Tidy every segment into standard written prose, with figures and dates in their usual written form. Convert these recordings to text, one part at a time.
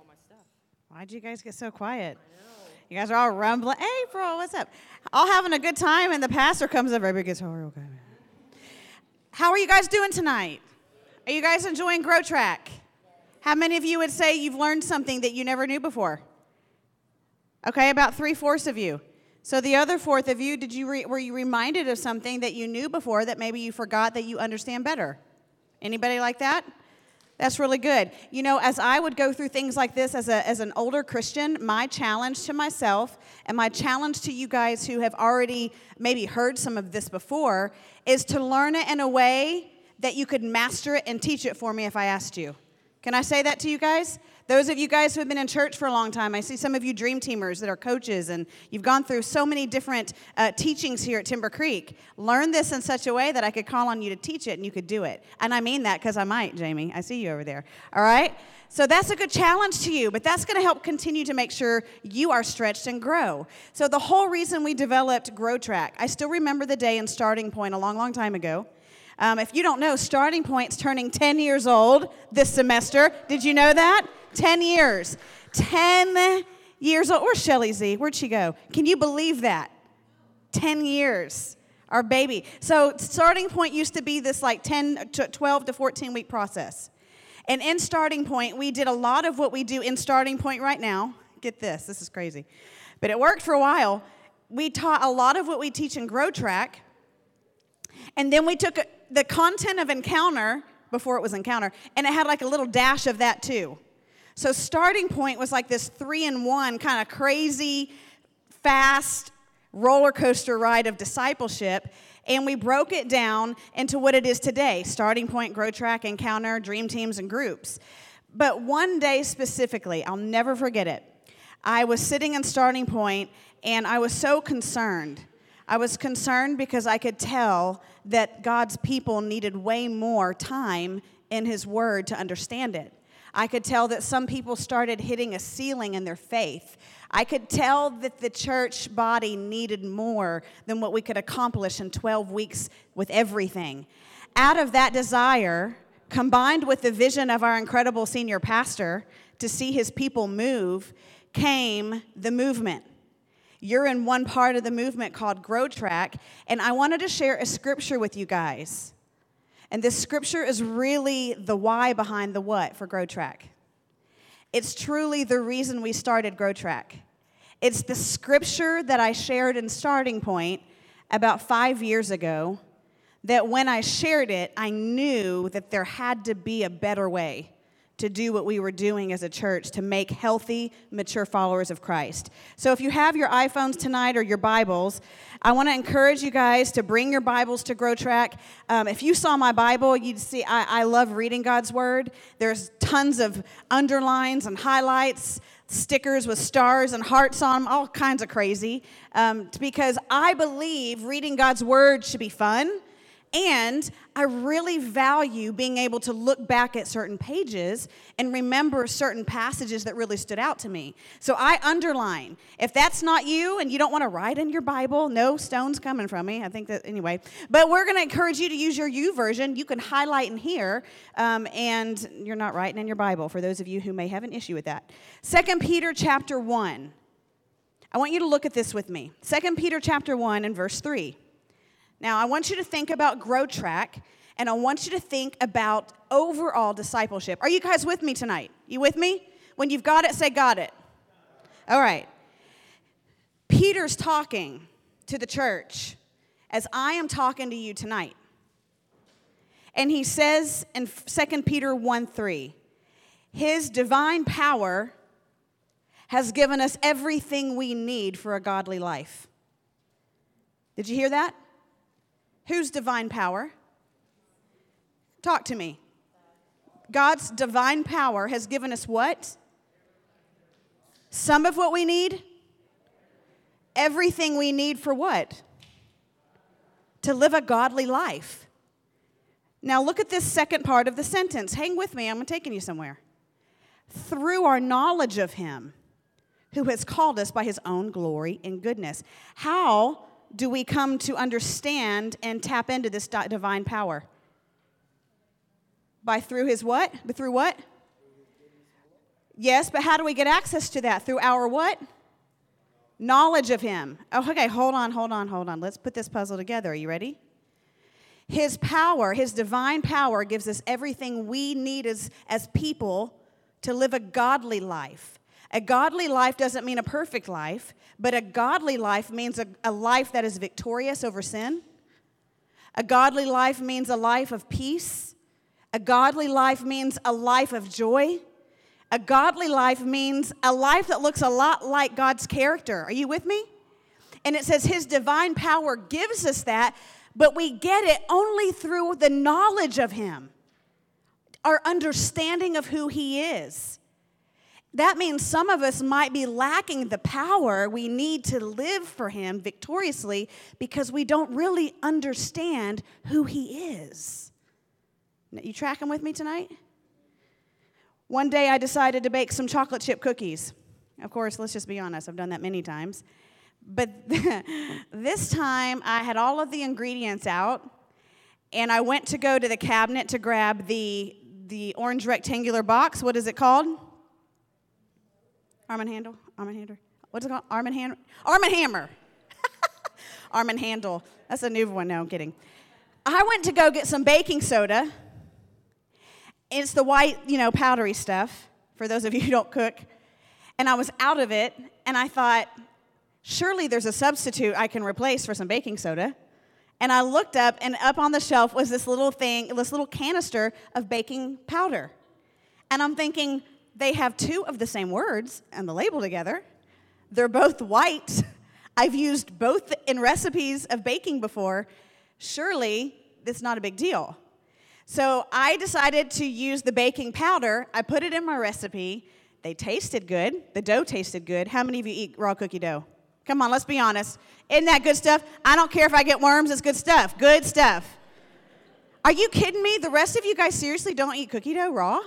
Why'd you guys get so quiet? You guys are all rumbling. April, what's up? All having a good time, and the pastor comes up, everybody gets, okay. How are you guys doing tonight? Are you guys enjoying Grow Track? How many of you would say you've learned something that you never knew before? Okay, about 3/4 of you. So the other 1/4 of you, were you reminded of something that you knew before that maybe you forgot that you understand better? Anybody like that? That's really good. You know, as I would go through things like this as an older Christian, my challenge to myself and my challenge to you guys who have already maybe heard some of this before is to learn it in a way that you could master it and teach it for me if I asked you. Can I say that to you guys? Those of you guys who have been in church for a long time, I see some of you dream teamers that are coaches, and you've gone through so many different teachings here at Timber Creek. Learn this in such a way that I could call on you to teach it and you could do it. And I mean that because I might, Jamie. I see you over there. All right? So that's a good challenge to you, but that's going to help continue to make sure you are stretched and grow. So the whole reason we developed Grow Track, I still remember the day in Starting Point a long, long time ago. If you don't know, Starting Point's turning 10 years old this semester. Did you know that? 10 years. 10 years old. Where's Shelly Z? Where'd she go? Can you believe that? 10 years. Our baby. So Starting Point used to be this like 12 to 14 week process. And in Starting Point, we did a lot of what we do in Starting Point right now. Get this. This is crazy. But it worked for a while. We taught a lot of what we teach in Grow Track. And then we took the content of Encounter, before it was Encounter, and it had like a little dash of that too. So Starting Point was like this 3-in-1 kind of crazy, fast roller coaster ride of discipleship, and we broke it down into what it is today: Starting Point, Grow Track, Encounter, Dream Teams, and Groups. But one day specifically, I'll never forget it, I was sitting in Starting Point, and I was so concerned. I was concerned because I could tell that God's people needed way more time in His Word to understand it. I could tell that some people started hitting a ceiling in their faith. I could tell that the church body needed more than what we could accomplish in 12 weeks with everything. Out of that desire, combined with the vision of our incredible senior pastor to see his people move, came the movement. You're in one part of the movement called Grow Track, and I wanted to share a scripture with you guys. And this scripture is really the why behind the what for Grow Track. It's truly the reason we started Grow Track. It's the scripture that I shared in Starting Point about 5 years ago, that when I shared it, I knew that there had to be a better way to do what we were doing as a church to make healthy, mature followers of Christ. So if you have your iPhones tonight or your Bibles, I want to encourage you guys to bring your Bibles to Grow Track. If you saw my Bible, you'd see I love reading God's Word. There's tons of underlines and highlights, stickers with stars and hearts on them, all kinds of crazy, because I believe reading God's Word should be fun. And I really value being able to look back at certain pages and remember certain passages that really stood out to me. So I underline. If that's not you and you don't want to write in your Bible, no stones coming from me. I think that, anyway. But we're going to encourage you to use your YouVersion. You can highlight in here, and you're not writing in your Bible, for those of you who may have an issue with that. 2 Peter chapter 1. I want you to look at this with me. 2 Peter chapter 1 and verse 3. Now, I want you to think about Grow Track, and I want you to think about overall discipleship. Are you guys with me tonight? You with me? When you've got it, say got it. All right. Peter's talking to the church as I am talking to you tonight. And he says in 2 Peter 1:3, His divine power has given us everything we need for a godly life. Did you hear that? Whose divine power? Talk to me. God's divine power has given us what? Some of what we need? Everything we need for what? To live a godly life. Now look at this second part of the sentence. Hang with me, I'm taking you somewhere. Through our knowledge of Him, who has called us by His own glory and goodness. How do we come to understand and tap into this divine power? Through His what? Through what? Yes, but how do we get access to that? Through our what? Knowledge of him. Oh, okay, hold on. Let's put this puzzle together. Are you ready? His power, his divine power gives us everything we need as people to live a godly life. A godly life doesn't mean a perfect life, but a godly life means a life that is victorious over sin. A godly life means a life of peace. A godly life means a life of joy. A godly life means a life that looks a lot like God's character. Are you with me? And it says his divine power gives us that, but we get it only through the knowledge of him, our understanding of who he is. That means some of us might be lacking the power we need to live for him victoriously because we don't really understand who he is. You tracking with me tonight? One day I decided to bake some chocolate chip cookies. Of course, let's just be honest, I've done that many times. But this time I had all of the ingredients out, and I went to go to the cabinet to grab the orange rectangular box. What is it called? Arm and Handle? What's it called? Arm and Hammer? Arm and Hammer. Arm and Handle. That's a new one. No, I'm kidding. I went to go get some baking soda. It's the white, powdery stuff, for those of you who don't cook. And I was out of it, and I thought, surely there's a substitute I can replace for some baking soda. And I looked up, and up on the shelf was this little canister of baking powder. And I'm thinking, they have two of the same words and the label together. They're both white. I've used both in recipes of baking before. Surely, it's not a big deal. So I decided to use the baking powder. I put it in my recipe. They tasted good. The dough tasted good. How many of you eat raw cookie dough? Come on, let's be honest. Isn't that good stuff? I don't care if I get worms. It's good stuff. Good stuff. Are you kidding me? The rest of you guys seriously don't eat cookie dough raw?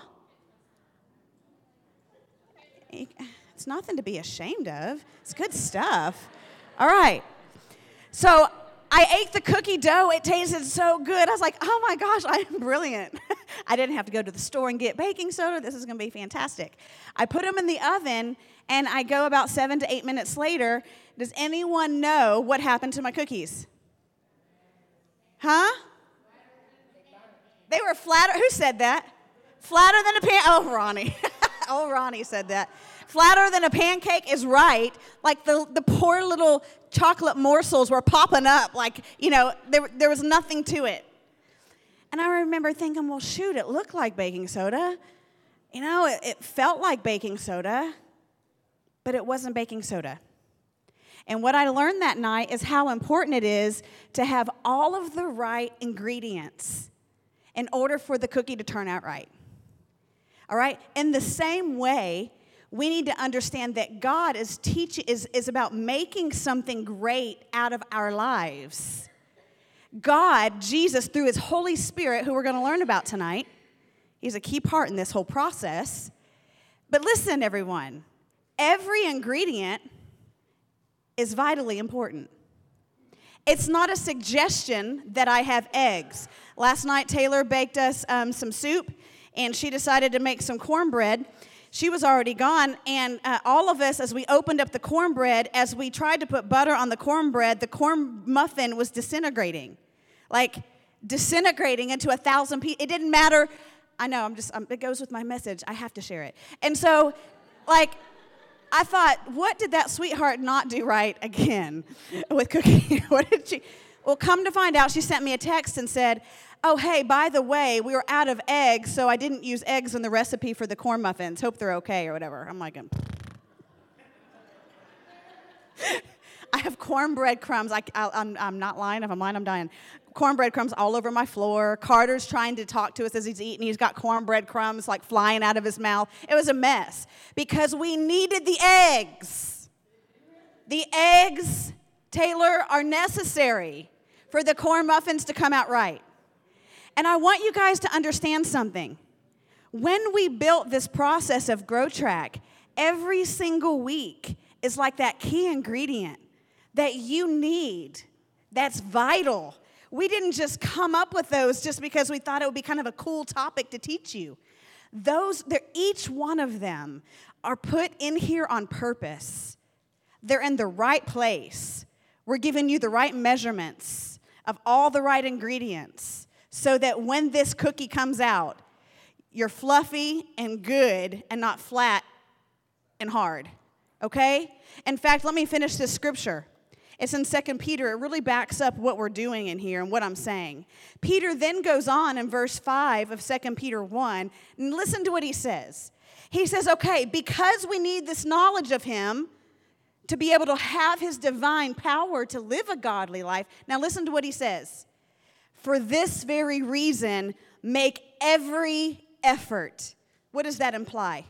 It's nothing to be ashamed of. It's good stuff. All right. So I ate the cookie dough. It tasted so good. I was like, oh my gosh, I'm brilliant. I didn't have to go to the store and get baking soda. This is going to be fantastic. I put them in the oven, and I go about 7 to 8 minutes later. Does anyone know what happened to my cookies? Huh? They were flatter. Who said that? Flatter than a pan. Oh, Ronnie. Oh, Ronnie said that. Flatter than a pancake is right. Like the poor little chocolate morsels were popping up. Like, there was nothing to it. And I remember thinking, well, shoot, it looked like baking soda. It felt like baking soda, but it wasn't baking soda. And what I learned that night is how important it is to have all of the right ingredients in order for the cookie to turn out right. All right? In the same way, we need to understand that God is about making something great out of our lives. God, Jesus, through his Holy Spirit, who we're going to learn about tonight, he's a key part in this whole process. But listen, everyone, every ingredient is vitally important. It's not a suggestion that I have eggs. Last night, Taylor baked us some soup, and she decided to make some cornbread. She was already gone, and all of us, as we opened up the cornbread, as we tried to put butter on the cornbread, the corn muffin was disintegrating. Like, disintegrating into 1,000 pieces. It didn't matter. I know, it goes with my message. I have to share it. And so, I thought, what did that sweetheart not do right again with cooking? What did she? Well, come to find out, she sent me a text and said, oh, hey, by the way, we were out of eggs, so I didn't use eggs in the recipe for the corn muffins. Hope they're okay or whatever. I'm like, I have cornbread crumbs. I'm not lying. If I'm lying, I'm dying. Cornbread crumbs all over my floor. Carter's trying to talk to us as he's eating. He's got cornbread crumbs flying out of his mouth. It was a mess because we needed the eggs. The eggs, Taylor, are necessary for the corn muffins to come out right. And I want you guys to understand something. When we built this process of Grow Track, every single week is like that key ingredient that you need, that's vital. We didn't just come up with those just because we thought it would be kind of a cool topic to teach you. each one of them are put in here on purpose. They're in the right place. We're giving you the right measurements of all the right ingredients so that when this cookie comes out, you're fluffy and good and not flat and hard, okay? In fact, let me finish this scripture. It's in 2 Peter. It really backs up what we're doing in here and what I'm saying. Peter then goes on in verse 5 of 2 Peter 1, and listen to what he says. He says, okay, because we need this knowledge of him to be able to have his divine power to live a godly life. Now listen to what he says. For this very reason, make every effort. What does that imply?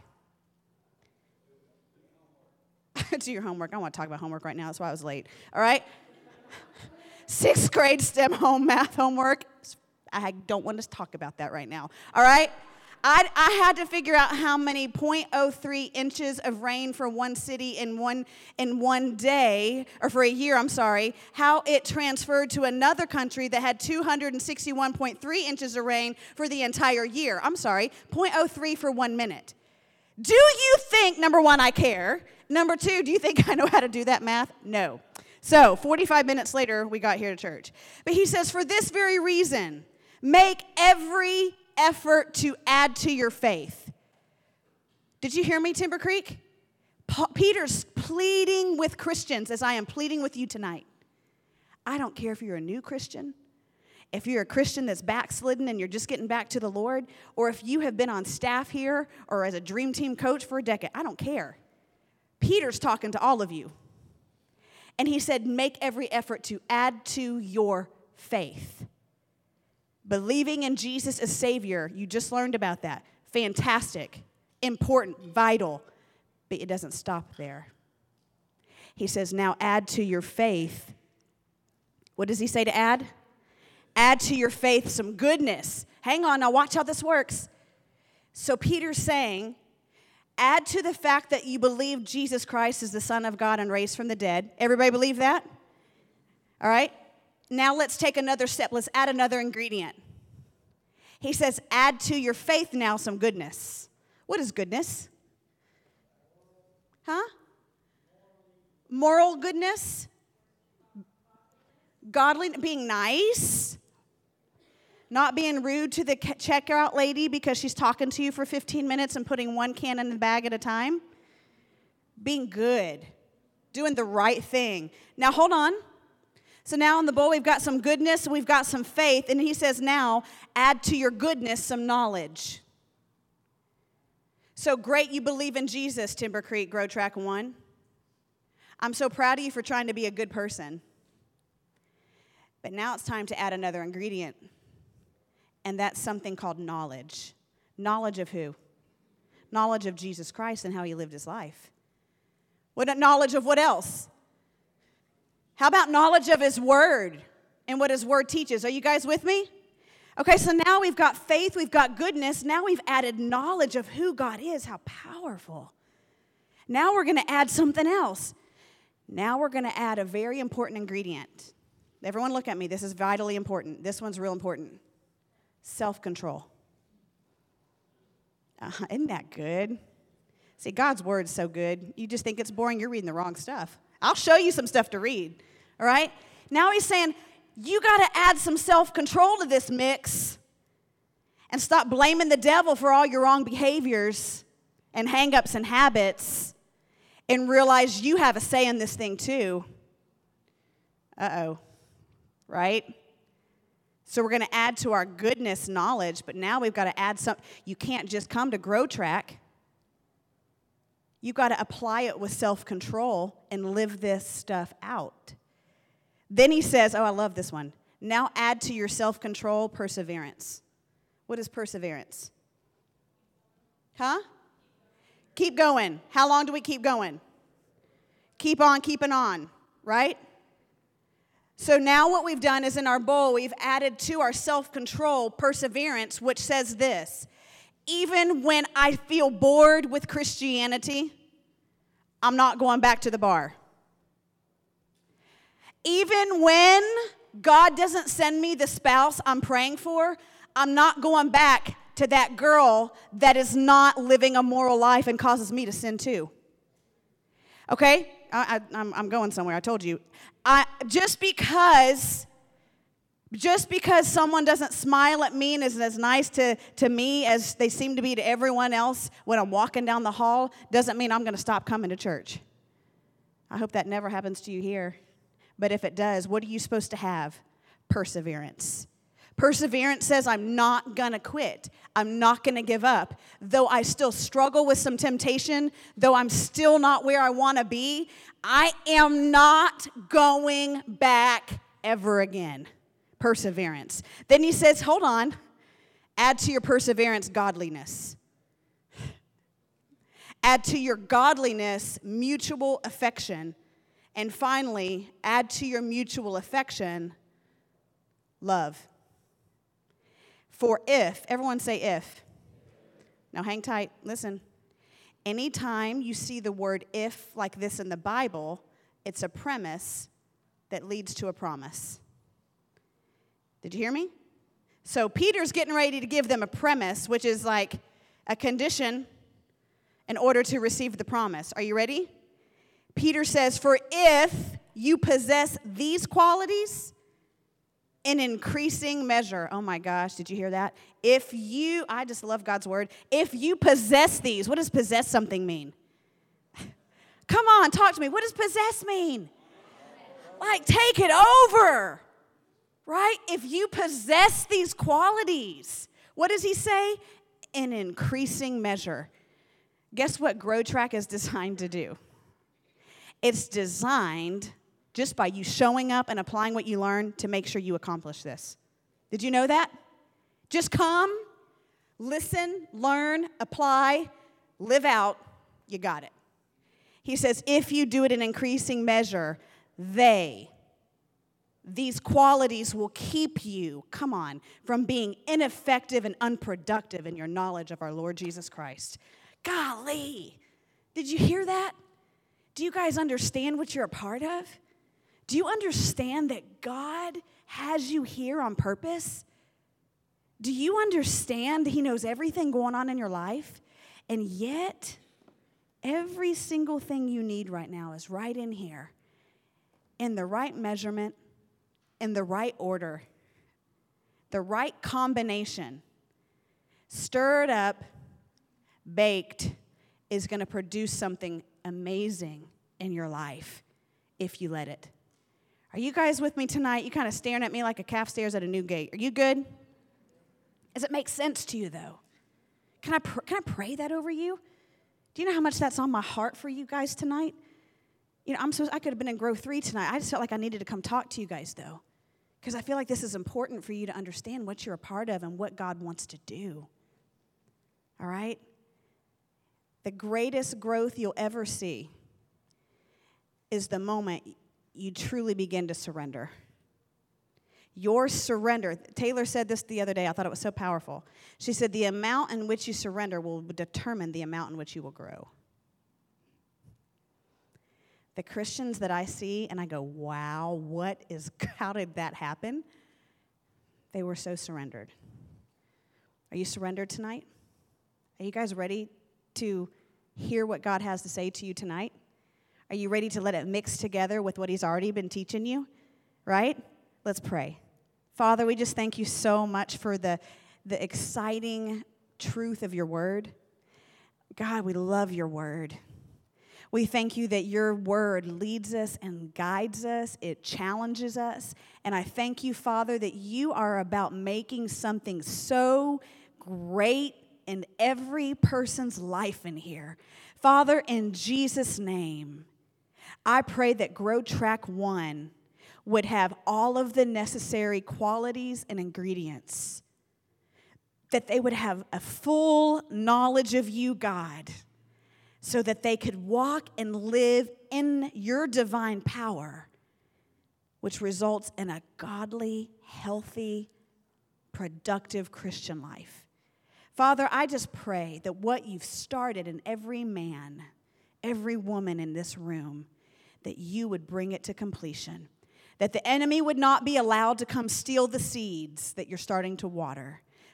Do your homework. I don't want to talk about homework right now. That's why I was late. All right? 6th grade STEM home math homework. I don't want to talk about that right now. All right? I had to figure out how many 0.03 inches of rain for one city in one day, or for a year, I'm sorry, how it transferred to another country that had 261.3 inches of rain for the entire year. I'm sorry, 0.03 for 1 minute. Do you think, number one, I care? Number two, do you think I know how to do that math? No. So 45 minutes later, we got here to church. But he says, for this very reason, make every effort to add to your faith. Did you hear me, Timber Creek? Peter's pleading with Christians as I am pleading with you tonight. I don't care if you're a new Christian, if you're a Christian that's backslidden and you're just getting back to the Lord, or if you have been on staff here or as a dream team coach for a decade. I don't care. Peter's talking to all of you. And he said, make every effort to add to your faith. Believing in Jesus as Savior, you just learned about that. Fantastic, important, vital, but it doesn't stop there. He says, now add to your faith. What does he say to add? Add to your faith some goodness. Hang on, now watch how this works. So Peter's saying, add to the fact that you believe Jesus Christ is the Son of God and raised from the dead. Everybody believe that? All right? Now let's take another step. Let's add another ingredient. He says, add to your faith now some goodness. What is goodness? Huh? Moral goodness? Godly, being nice? Not being rude to the checkout lady because she's talking to you for 15 minutes and putting one can in the bag at a time? Being good. Doing the right thing. Now hold on. So now in the bowl, we've got some goodness, we've got some faith, and he says now, add to your goodness some knowledge. So great you believe in Jesus, Timber Creek Grow Track 1. I'm so proud of you for trying to be a good person. But now it's time to add another ingredient, and that's something called knowledge. Knowledge of who? Knowledge of Jesus Christ and how he lived his life. What knowledge of what else? How about knowledge of his word and what his word teaches? Are you guys with me? Okay, so now we've got faith, we've got goodness. Now we've added knowledge of who God is. How powerful. Now we're going to add something else. Now we're going to add a very important ingredient. Everyone look at me. This is vitally important. This one's real important. Self-control. Isn't that good? See, God's word's so good. You just think it's boring. You're reading the wrong stuff. I'll show you some stuff to read, all right? Now he's saying, you got to add some self-control to this mix and stop blaming the devil for all your wrong behaviors and hang-ups and habits and realize you have a say in this thing too. Uh-oh, right? So we're going to add to our goodness knowledge, but now we've got to add some. You can't just come to Grow Track. You've got to apply it with self-control and live this stuff out. Then he says, oh, I love this one. Now add to your self-control perseverance. What is perseverance? Huh? Keep going. How long do we keep going? Keep on keeping on, right? So now what we've done is in our bowl, we've added to our self-control perseverance, which says this. Even when I feel bored with Christianity, I'm not going back to the bar. Even when God doesn't send me the spouse I'm praying for, I'm not going back to that girl that is not living a moral life and causes me to sin too. Okay? I'm going somewhere. I told you. Just because someone doesn't smile at me and is as nice to me as they seem to be to everyone else when I'm walking down the hall doesn't mean I'm going to stop coming to church. I hope that never happens to you here. But if it does, what are you supposed to have? Perseverance. Perseverance says I'm not going to quit. I'm not going to give up. Though I still struggle with some temptation, though I'm still not where I want to be, I am not going back ever again. Perseverance. Then he says, hold on, add to your perseverance godliness. Add to your godliness mutual affection. And finally, add to your mutual affection love. For if, everyone say if. Now hang tight, listen. Anytime you see the word if like this in the Bible, it's a premise that leads to a promise. Did you hear me? So Peter's getting ready to give them a premise, which is like a condition in order to receive the promise. Are you ready? Peter says, for if you possess these qualities in increasing measure. Oh my gosh, did you hear that? I just love God's word. If you possess these, what does possess something mean? Come on, talk to me. What does possess mean? Like take it over. Right? If you possess these qualities, what does he say? In increasing measure. Guess what Grow Track is designed to do? It's designed just by you showing up and applying what you learn to make sure you accomplish this. Did you know that? Just come, listen, learn, apply, live out, you got it. He says, if you do it in increasing measure, these qualities will keep you, come on, from being ineffective and unproductive in your knowledge of our Lord Jesus Christ. Golly, did you hear that? Do you guys understand what you're a part of? Do you understand that God has you here on purpose? Do you understand that He knows everything going on in your life? And yet, every single thing you need right now is right in here, in the right measurement, in the right order, the right combination. Stirred up, baked, is going to produce something amazing in your life if you let it. Are you guys with me tonight? You kind of staring at me like a calf stares at a new gate. Are you good? Does it make sense to you, though? Can I pray that over you? Do you know how much that's on my heart for you guys tonight? You know, I could have been in Grow 3 tonight. I just felt like I needed to come talk to you guys, though, because I feel like this is important for you to understand what you're a part of and what God wants to do. All right? The greatest growth you'll ever see is the moment you truly begin to surrender. Your surrender, Taylor said this the other day, I thought it was so powerful. She said, the amount in which you surrender will determine the amount in which you will grow. The Christians that I see, and I go, wow, how did that happen? They were so surrendered. Are you surrendered tonight? Are you guys ready to hear what God has to say to you tonight? Are you ready to let it mix together with what He's already been teaching you? Right? Let's pray. Father, we just thank you so much for the exciting truth of your word. God, we love your word. We thank you that your word leads us and guides us. It challenges us. And I thank you, Father, that you are about making something so great in every person's life in here. Father, in Jesus' name, I pray that Grow Track 1 would have all of the necessary qualities and ingredients, that they would have a full knowledge of you, God, so that they could walk and live in your divine power, which results in a godly, healthy, productive Christian life. Father, I just pray that what you've started in every man, every woman in this room, that you would bring it to completion, that the enemy would not be allowed to come steal the seeds that you're starting to water,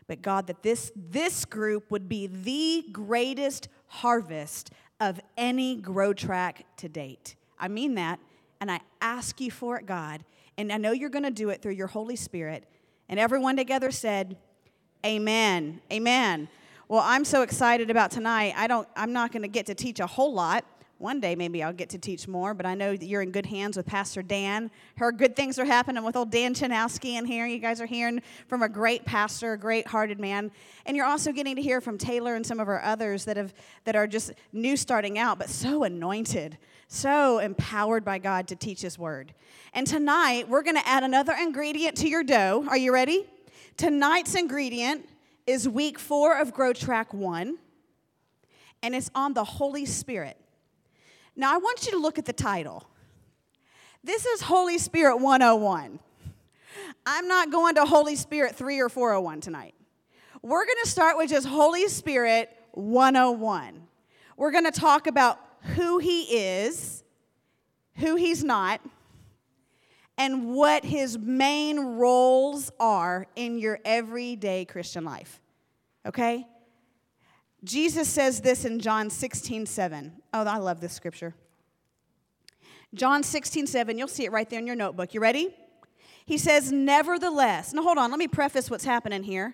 But God, that this group would be the greatest harvest of any Grow Track to date. I mean that, and I ask you for it, God. And I know you're going to do it through your Holy Spirit. And everyone together said, amen, amen. Well, I'm so excited about tonight. I'm not going to get to teach a whole lot. One day maybe I'll get to teach more, but I know that you're in good hands with Pastor Dan. Heard good things are happening with old Dan Chanowski in here. You guys are hearing from a great pastor, a great-hearted man. And you're also getting to hear from Taylor and some of our others that are just new starting out, but so anointed, so empowered by God to teach His Word. And tonight, we're going to add another ingredient to your dough. Are you ready? Tonight's ingredient is week 4 of Grow Track 1, and it's on the Holy Spirit. Now, I want you to look at the title. This is Holy Spirit 101. I'm not going to Holy Spirit 3 or 401 tonight. We're going to start with just Holy Spirit 101. We're going to talk about who He is, who He's not, and what His main roles are in your everyday Christian life. Okay? Jesus says this in John 16:7. Oh, I love this scripture. John 16:7. You'll see it right there in your notebook. You ready? He says, nevertheless. Now, hold on. Let me preface what's happening here.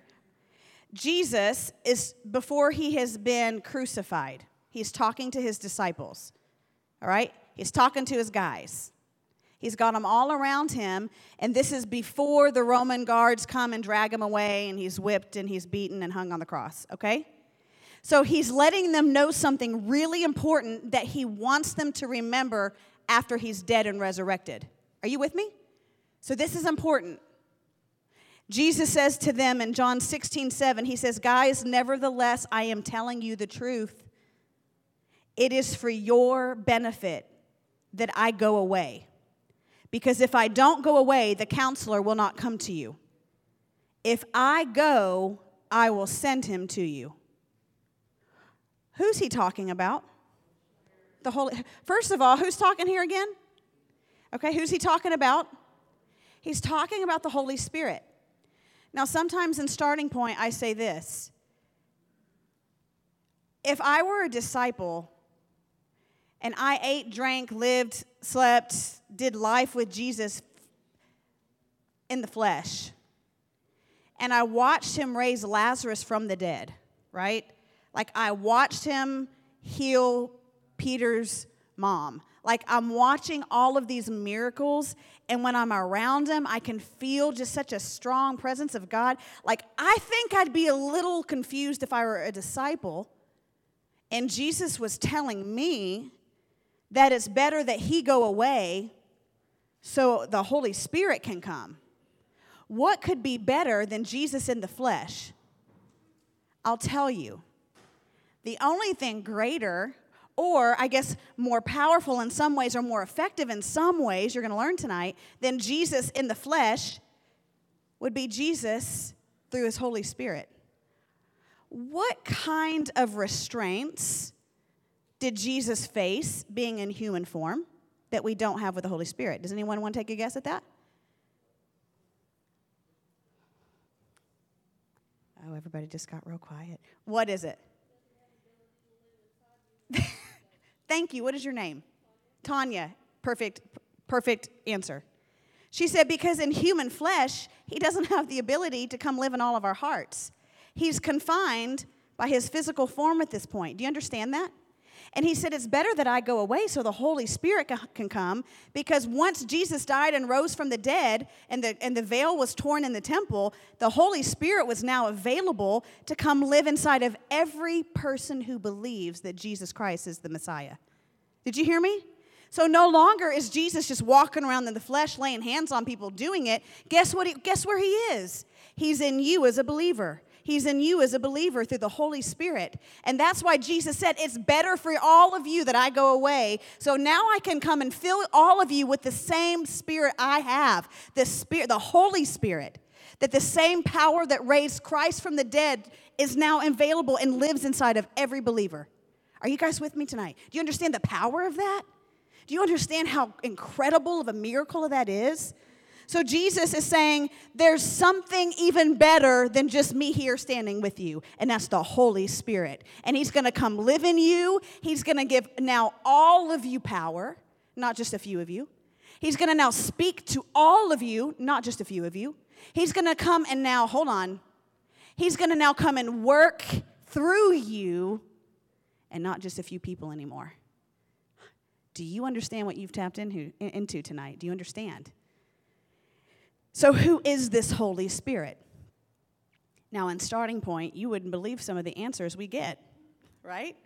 Jesus is, before He has been crucified, He's talking to His disciples. All right? He's talking to His guys. He's got them all around Him, and this is before the Roman guards come and drag Him away, and He's whipped, and He's beaten, and hung on the cross. Okay? So He's letting them know something really important that He wants them to remember after He's dead and resurrected. Are you with me? So this is important. Jesus says to them in John 16:7, He says, guys, nevertheless, I am telling you the truth. It is for your benefit that I go away. Because if I don't go away, the counselor will not come to you. If I go, I will send him to you. Who's He talking about? The Holy. First of all, who's talking here again? Okay, who's He talking about? He's talking about the Holy Spirit. Now, sometimes in Starting Point, I say this. If I were a disciple and I ate, drank, lived, slept, did life with Jesus in the flesh, and I watched Him raise Lazarus from the dead, right? Like I watched Him heal Peter's mom. Like I'm watching all of these miracles, and when I'm around Him, I can feel just such a strong presence of God. Like I think I'd be a little confused if I were a disciple, and Jesus was telling me that it's better that He go away so the Holy Spirit can come. What could be better than Jesus in the flesh? I'll tell you. The only thing greater, or I guess more powerful in some ways, or more effective in some ways, you're going to learn tonight, than Jesus in the flesh would be Jesus through His Holy Spirit. What kind of restraints did Jesus face being in human form that we don't have with the Holy Spirit? Does anyone want to take a guess at that? Oh, everybody just got real quiet. What is it? Thank you. What is your name? Tanya. Perfect answer. She said, because in human flesh, He doesn't have the ability to come live in all of our hearts. He's confined by His physical form at this point. Do you understand that? And He said, it's better that I go away so the Holy Spirit can come, because once Jesus died and rose from the dead and the veil was torn in the temple, the Holy Spirit was now available to come live inside of every person who believes that Jesus Christ is the Messiah. Did you hear me? So no longer is Jesus just walking around in the flesh, laying hands on people, doing it. Guess where He is? He's in you as a believer. He's in you as a believer through the Holy Spirit. And that's why Jesus said, it's better for all of you that I go away. So now I can come and fill all of you with the same Spirit I have, the Holy Spirit. That the same power that raised Christ from the dead is now available and lives inside of every believer. Are you guys with me tonight? Do you understand the power of that? Do you understand how incredible of a miracle that is? So Jesus is saying there's something even better than just me here standing with you, and that's the Holy Spirit. And he's going to come live in you. He's going to give now all of you power, not just a few of you. He's going to now speak to all of you, not just a few of you. He's going to come and now, hold on. He's going to now come and work through you and not just a few people anymore. Do you understand what you've tapped into tonight? Do you understand? So who is this Holy Spirit? Now, in starting point, you wouldn't believe some of the answers we get, right?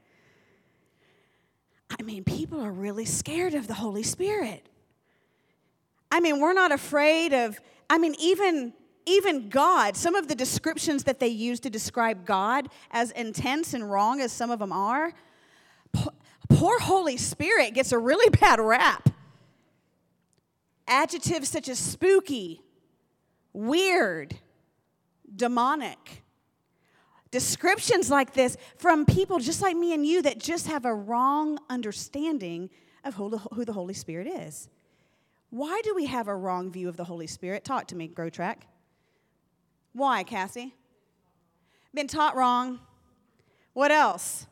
I mean, people are really scared of the Holy Spirit. I mean, we're not afraid of, even God, some of the descriptions that they use to describe God, as intense and wrong as some of them are, poor Holy Spirit gets a really bad rap. Adjectives such as spooky, weird, demonic. Descriptions like this from people just like me and you that just have a wrong understanding of who the Holy Spirit is. Why do we have a wrong view of the Holy Spirit? Talk to me, Grow Track. Why, Cassie? Been taught wrong. What else?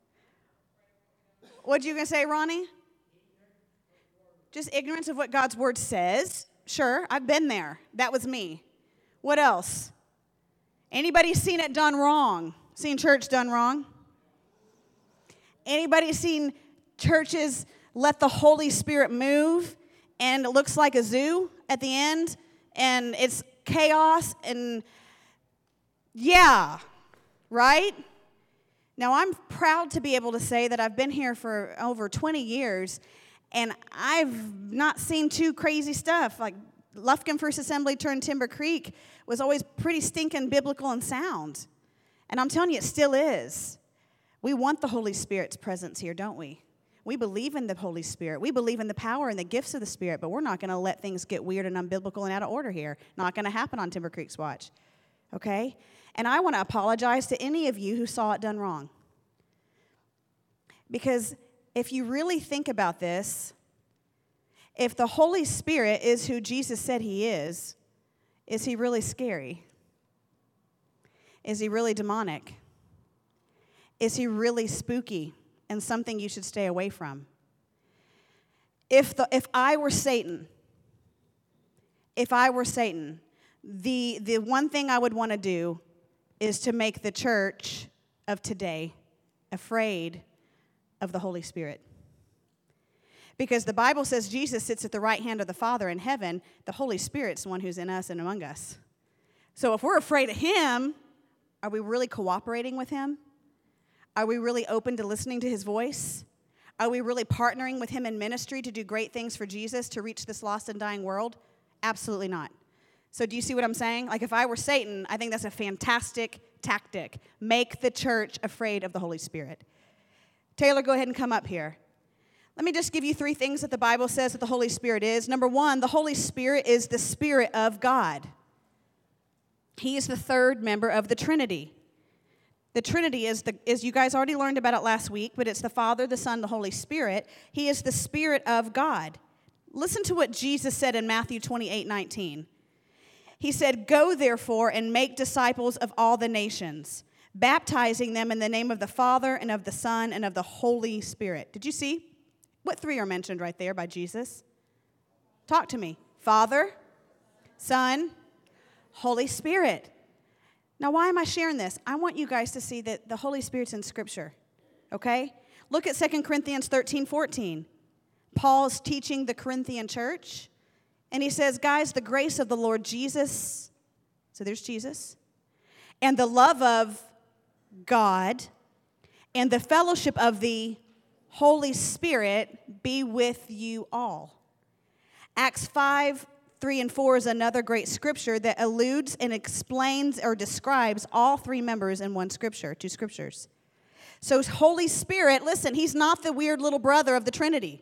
What you going to say, Ronnie? Just ignorance of what God's word says. Sure, I've been there. That was me. What else? Anybody seen it done wrong? Seen church done wrong? Anybody seen churches let the Holy Spirit move and it looks like a zoo at the end and it's chaos and yeah, right? Now, I'm proud to be able to say that I've been here for over 20 years, and I've not seen too crazy stuff. Like Lufkin First Assembly turned Timber Creek was always pretty stinking biblical and sound. And I'm telling you, it still is. We want the Holy Spirit's presence here, don't we? We believe in the Holy Spirit. We believe in the power and the gifts of the Spirit, but we're not going to let things get weird and unbiblical and out of order here. Not going to happen on Timber Creek's watch, okay? And I want to apologize to any of you who saw it done wrong. Because if you really think about this, if the Holy Spirit is who Jesus said he is he really scary? Is he really demonic? Is he really spooky and something you should stay away from? If I were Satan, the one thing I would want to do is to make the church of today afraid of the Holy Spirit. Because the Bible says Jesus sits at the right hand of the Father in heaven. The Holy Spirit's the one who's in us and among us. So if we're afraid of him, are we really cooperating with him? Are we really open to listening to his voice? Are we really partnering with him in ministry to do great things for Jesus to reach this lost and dying world? Absolutely not. So do you see what I'm saying? Like if I were Satan, I think that's a fantastic tactic. Make the church afraid of the Holy Spirit. Taylor, go ahead and come up here. Let me just give you 3 things that the Bible says that the Holy Spirit is. Number 1, the Holy Spirit is the Spirit of God. He is the third member of the Trinity. The Trinity is you guys already learned about it last week, but it's the Father, the Son, the Holy Spirit. He is the Spirit of God. Listen to what Jesus said in Matthew 28:19. He said, "Go therefore and make disciples of all the nations, baptizing them in the name of the Father and of the Son and of the Holy Spirit." Did you see? What 3 are mentioned right there by Jesus? Talk to me. Father, Son, Holy Spirit. Now, why am I sharing this? I want you guys to see that the Holy Spirit's in Scripture, okay? Look at 2 Corinthians 13:14. Paul's teaching the Corinthian church, and he says, guys, the grace of the Lord Jesus, so there's Jesus, and the love of God, and the fellowship of the Holy Spirit be with you all. Acts 5:3 and 4 is another great scripture that alludes and explains or describes all 3 members in one scripture, 2 scriptures. So Holy Spirit, listen, he's not the weird little brother of the Trinity.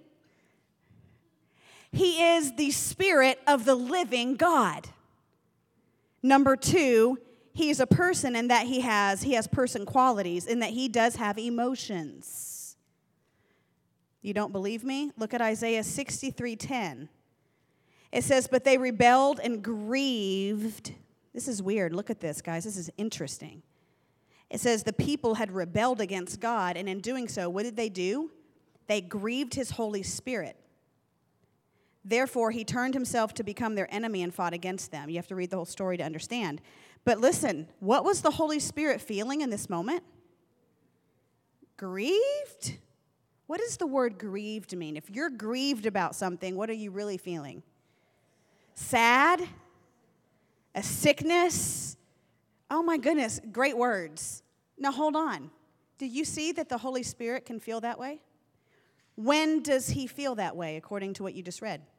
He is the Spirit of the living God. Number 2, he is a person in that he has person qualities, in that he does have emotions. You don't believe me? Look at Isaiah 63:10. It says, but they rebelled and grieved. This is weird. Look at this, guys. This is interesting. It says the people had rebelled against God, and in doing so, what did they do? They grieved his Holy Spirit. Therefore, he turned himself to become their enemy and fought against them. You have to read the whole story to understand. But listen, what was the Holy Spirit feeling in this moment? Grieved? What does the word grieved mean? If you're grieved about something, what are you really feeling? Sad? A sickness? Oh my goodness, great words. Now hold on. Do you see that the Holy Spirit can feel that way? When does he feel that way, according to what you just read?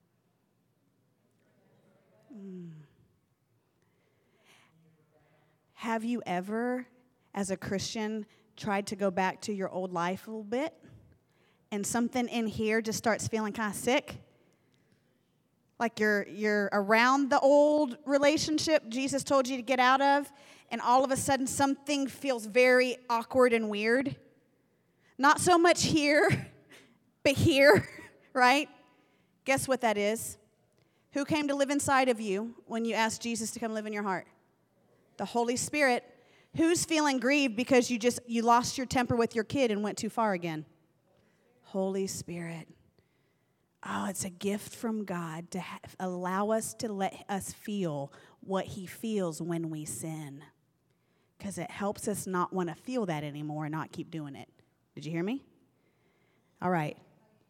Have you ever, as a Christian, tried to go back to your old life a little bit? And something in here just starts feeling kind of sick? Like you're around the old relationship Jesus told you to get out of, and all of a sudden something feels very awkward and weird. Not so much here, but here, right? Guess what that is? Who came to live inside of you when you asked Jesus to come live in your heart? The Holy Spirit. Who's feeling grieved because you lost your temper with your kid and went too far again? Holy Spirit. Oh, it's a gift from God to allow us to let us feel what he feels when we sin. Because it helps us not want to feel that anymore and not keep doing it. Did you hear me? All right.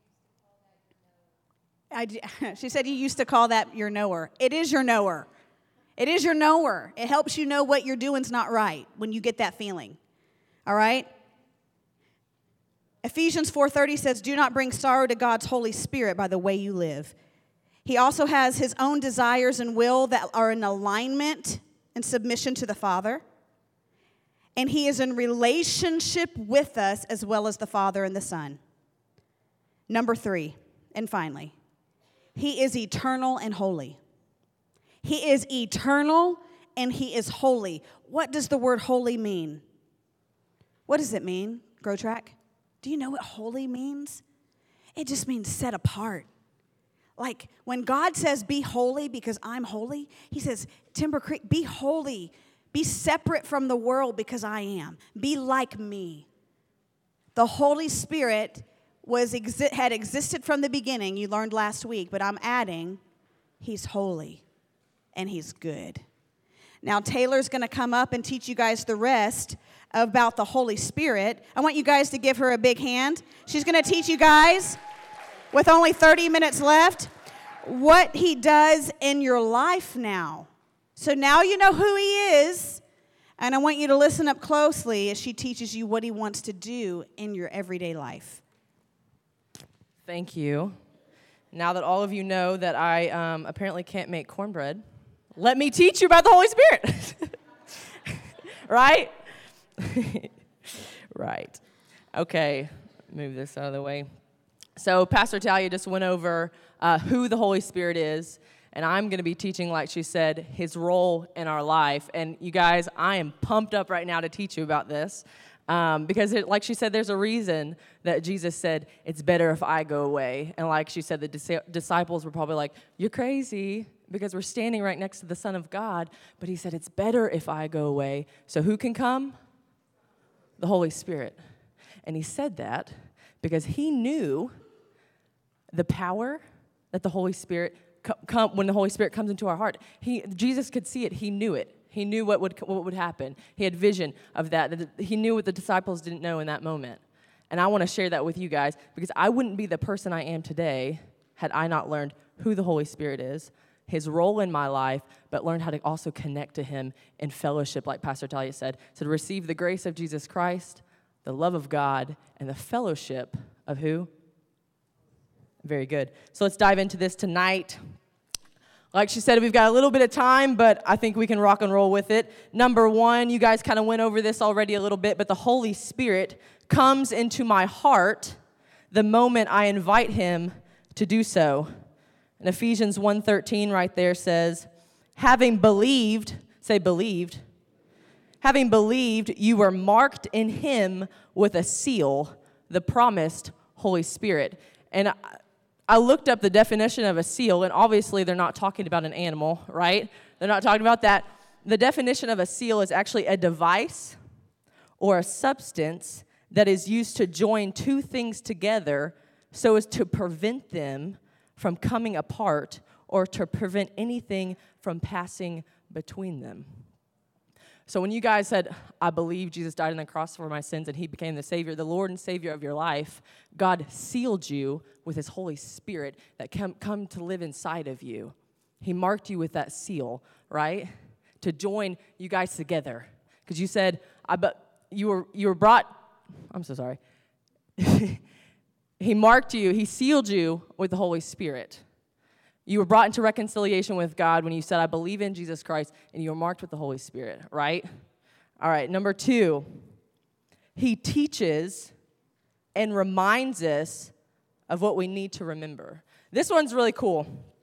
She said you used to call that your knower. It is your knower. It is your knower. It helps you know what you're doing's not right when you get that feeling. All right? Ephesians 4:30 says, do not bring sorrow to God's Holy Spirit by the way you live. He also has his own desires and will that are in alignment and submission to the Father. And he is in relationship with us as well as the Father and the Son. Number 3, and finally, he is eternal and holy. He is eternal and he is holy. What does the word holy mean? What does it mean, Grow Track? Do you know what holy means? It just means set apart. Like when God says, be holy because I'm holy, he says, Timber Creek, be holy. Be separate from the world because I am. Be like me. The Holy Spirit had existed from the beginning. You learned last week, but I'm adding, he's holy and he's good. Now, Taylor's going to come up and teach you guys the rest about the Holy Spirit. I want you guys to give her a big hand. She's going to teach you guys, with only 30 minutes left, what he does in your life now. So now you know who he is, and I want you to listen up closely as she teaches you what he wants to do in your everyday life. Thank you. Now that all of you know that I apparently can't make cornbread, let me teach you about the Holy Spirit. Right? Right. Okay, move this out of the way. So Pastor Talia just went over who the Holy Spirit is, and I'm going to be teaching, like she said, his role in our life. And you guys, I am pumped up right now to teach you about this because, like she said, there's a reason that Jesus said, it's better if I go away. And like she said, the disciples were probably like, you're crazy, because we're standing right next to the Son of God. But he said, it's better if I go away. So who can come? The Holy Spirit. And he said that because he knew the power that the Holy Spirit, when the Holy Spirit comes into our heart. Jesus could see it. He knew it. He knew what would happen. He had vision of that. He knew what the disciples didn't know in that moment. And I want to share that with you guys because I wouldn't be the person I am today had I not learned who the Holy Spirit is, his role in my life, but learned how to also connect to him in fellowship, like Pastor Talia said. So to receive the grace of Jesus Christ, the love of God, and the fellowship of who? Very good. So let's dive into this tonight. Like she said, we've got a little bit of time, but I think we can rock and roll with it. Number 1, you guys kind of went over this already a little bit, but the Holy Spirit comes into my heart the moment I invite him to do so. And Ephesians 1:13 right there says, having believed, say believed, having believed, you were marked in him with a seal, the promised Holy Spirit. And I looked up the definition of a seal, and obviously they're not talking about an animal, right? They're not talking about that. The definition of a seal is actually a device or a substance that is used to join two things together so as to prevent them from coming apart or to prevent anything from passing between them. So when you guys said, I believe Jesus died on the cross for my sins and he became the Savior, the Lord and Savior of your life, God sealed you with his Holy Spirit that come to live inside of you. He marked you with that seal, right? To join you guys together. Because you said, you were brought, I'm so sorry. He marked you, he sealed you with the Holy Spirit. You were brought into reconciliation with God when you said, I believe in Jesus Christ, and you were marked with the Holy Spirit, right? All right, number 2, he teaches and reminds us of what we need to remember. This one's really cool.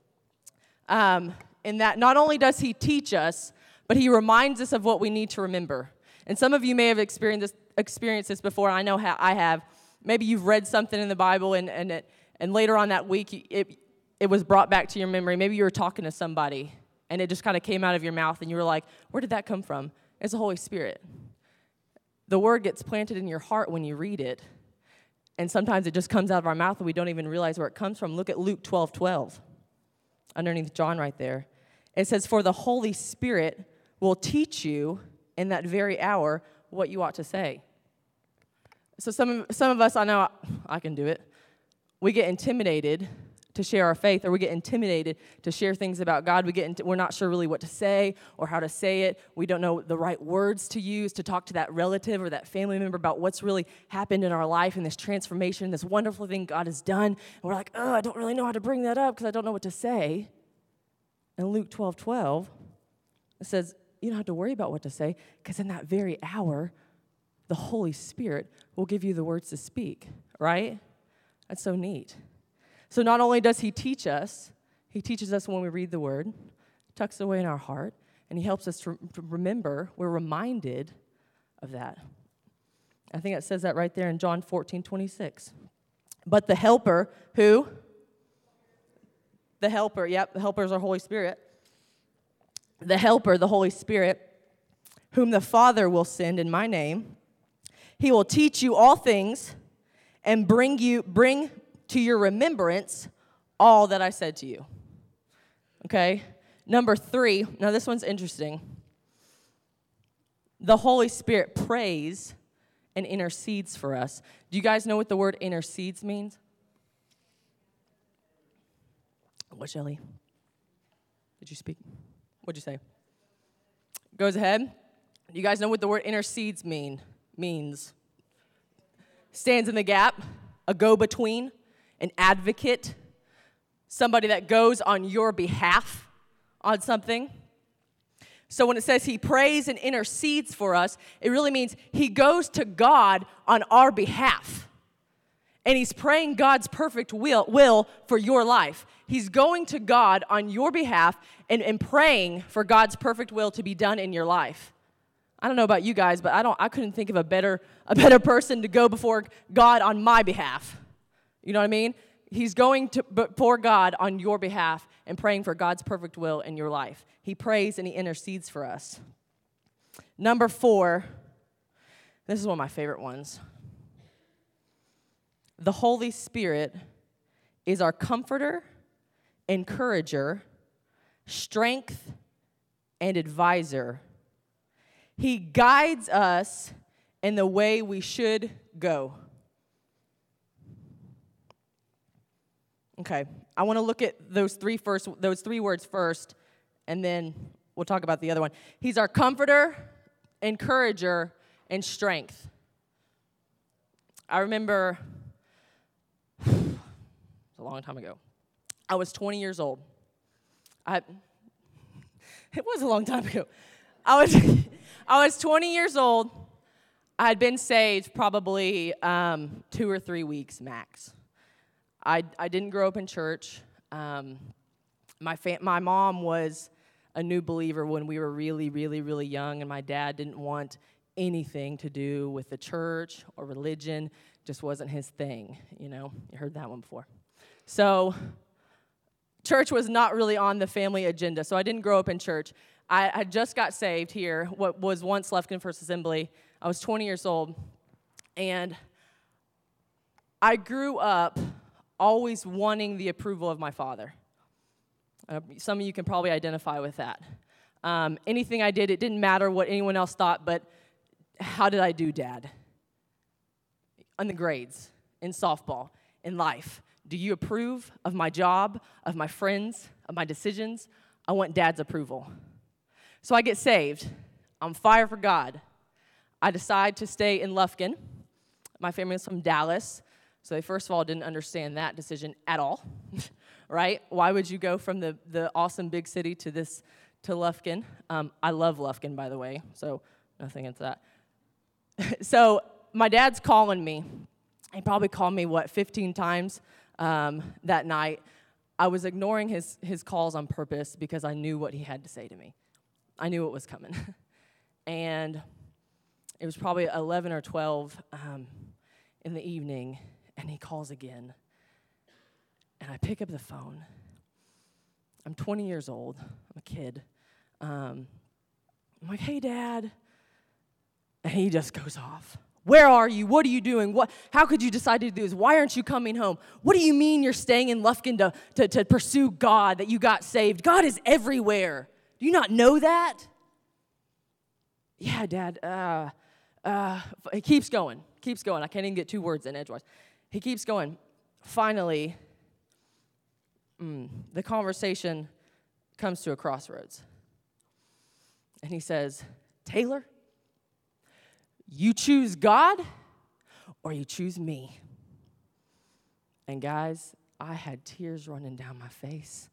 In that not only does he teach us, but he reminds us of what we need to remember. And some of you may have experienced this before. I know how I have. Maybe you've read something in the Bible, and later on that week, it was brought back to your memory. Maybe you were talking to somebody, and it just kind of came out of your mouth, and you were like, where did that come from? It's the Holy Spirit. The word gets planted in your heart when you read it, and sometimes it just comes out of our mouth, and we don't even realize where it comes from. Look at Luke 12:12, underneath John right there. It says, for the Holy Spirit will teach you in that very hour what you ought to say. So some of us, I know I can do it, we get intimidated to share our faith, or we get intimidated to share things about God. We're not sure really what to say or how to say it. We don't know the right words to use to talk to that relative or that family member about what's really happened in our life and this transformation, this wonderful thing God has done. And we're like, I don't really know how to bring that up because I don't know what to say. In Luke 12:12, it says, you don't have to worry about what to say because in that very hour, the Holy Spirit will give you the words to speak, right? That's so neat. So not only does he teach us, he teaches us when we read the word, tucks it away in our heart, and he helps us to remember, we're reminded of that. I think it says that right there in John 14:26. But the helper, who? The helper, the helper is our Holy Spirit. The helper, the Holy Spirit, whom the Father will send in my name, he will teach you all things and bring to your remembrance all that I said to you. Okay? Number 3, now this one's interesting. The Holy Spirit prays and intercedes for us. Do you guys know what the word intercedes means? What, Shelly? Did you speak? What'd you say? Goes ahead. Do you guys know what the word intercedes means? Stands in the gap, a go-between, an advocate, somebody that goes on your behalf on something. So when it says he prays and intercedes for us, it really means he goes to God on our behalf. And he's praying God's perfect will for your life. He's going to God on your behalf and praying for God's perfect will to be done in your life. I don't know about you guys, but I couldn't think of a better person to go before God on my behalf. You know what I mean? He's going before God on your behalf and praying for God's perfect will in your life. He prays and he intercedes for us. Number 4, this is one of my favorite ones. The Holy Spirit is our comforter, encourager, strength, and advisor. He guides us in the way we should go. Okay, I want to look at those three words first, and then we'll talk about the other one. He's our comforter, encourager, and strength. I remember a long time ago. I was 20 years old. It was a long time ago. I was 20 years old. I had been saved probably 2 or 3 weeks max. I didn't grow up in church. My mom was a new believer when we were really, really, really young, and my dad didn't want anything to do with the church or religion. Just wasn't his thing, you know. You heard that one before. So church was not really on the family agenda, so I didn't grow up in church. I just got saved here, what was once Lufkin First Assembly. I was 20 years old, and I grew up always wanting the approval of my father. Some of you can probably identify with that. Anything I did, it didn't matter what anyone else thought, but how did I do, Dad? On the grades, in softball, in life. Do you approve of my job, of my friends, of my decisions? I want Dad's approval. So I get saved. I'm fire for God. I decide to stay in Lufkin. My family is from Dallas, so they first of all didn't understand that decision at all, right? Why would you go from the awesome big city to Lufkin? I love Lufkin, by the way, so nothing into that. So my dad's calling me. He probably called me, 15 times that night. I was ignoring his calls on purpose because I knew what he had to say to me. I knew it was coming. And it was probably 11 or 12 in the evening, and he calls again. And I pick up the phone. I'm 20 years old. I'm a kid. I'm like, hey, Dad. And he just goes off. Where are you? What are you doing? How could you decide to do this? Why aren't you coming home? What do you mean you're staying in Lufkin to pursue God, that you got saved? God is everywhere. Do you not know that? Yeah, Dad. He keeps going. I can't even get 2 words in edgewise. He keeps going. Finally, the conversation comes to a crossroads. And he says, Taylor, you choose God or you choose me. And guys, I had tears running down my face.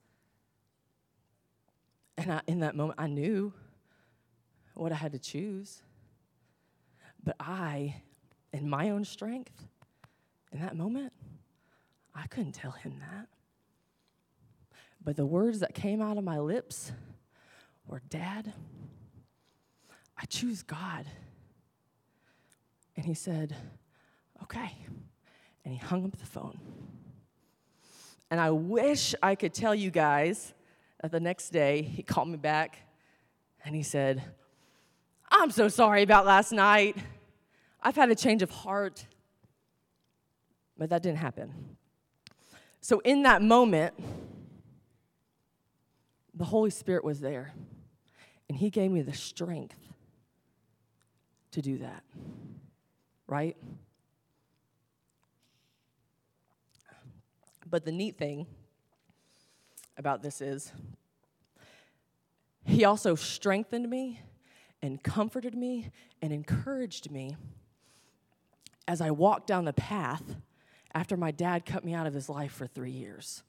And in that moment, I knew what I had to choose. But in my own strength, in that moment, I couldn't tell him that. But the words that came out of my lips were, Dad, I choose God. And he said, okay. And he hung up the phone. And I wish I could tell you guys that the next day he called me back and he said, I'm so sorry about last night. I've had a change of heart. But that didn't happen. So in that moment, the Holy Spirit was there. And he gave me the strength to do that. Right? But the neat thing about this is he also strengthened me and comforted me and encouraged me as I walked down the path after my dad cut me out of his life for 3 years.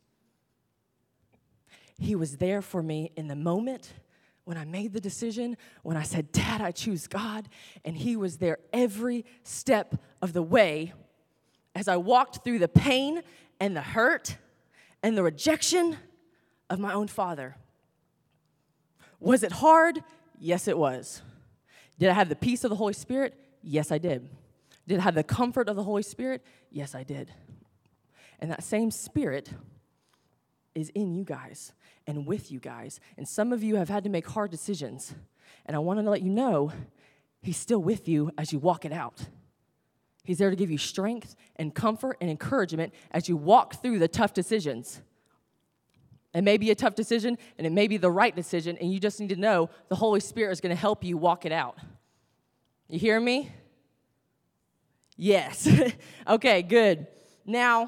He was there for me in the moment when I made the decision, when I said, Dad, I choose God, and he was there every step of the way as I walked through the pain and the hurt and the rejection of my own father. Was it hard? Yes, it was. Did I have the peace of the Holy Spirit? Yes, I did. Did I have the comfort of the Holy Spirit? Yes, I did. And that same Spirit is in you guys and with you guys. And some of you have had to make hard decisions. And I want to let you know, he's still with you as you walk it out. He's there to give you strength and comfort and encouragement as you walk through the tough decisions. It may be a tough decision, and it may be the right decision, and you just need to know the Holy Spirit is going to help you walk it out. You hear me? Yes. Okay, good. Now,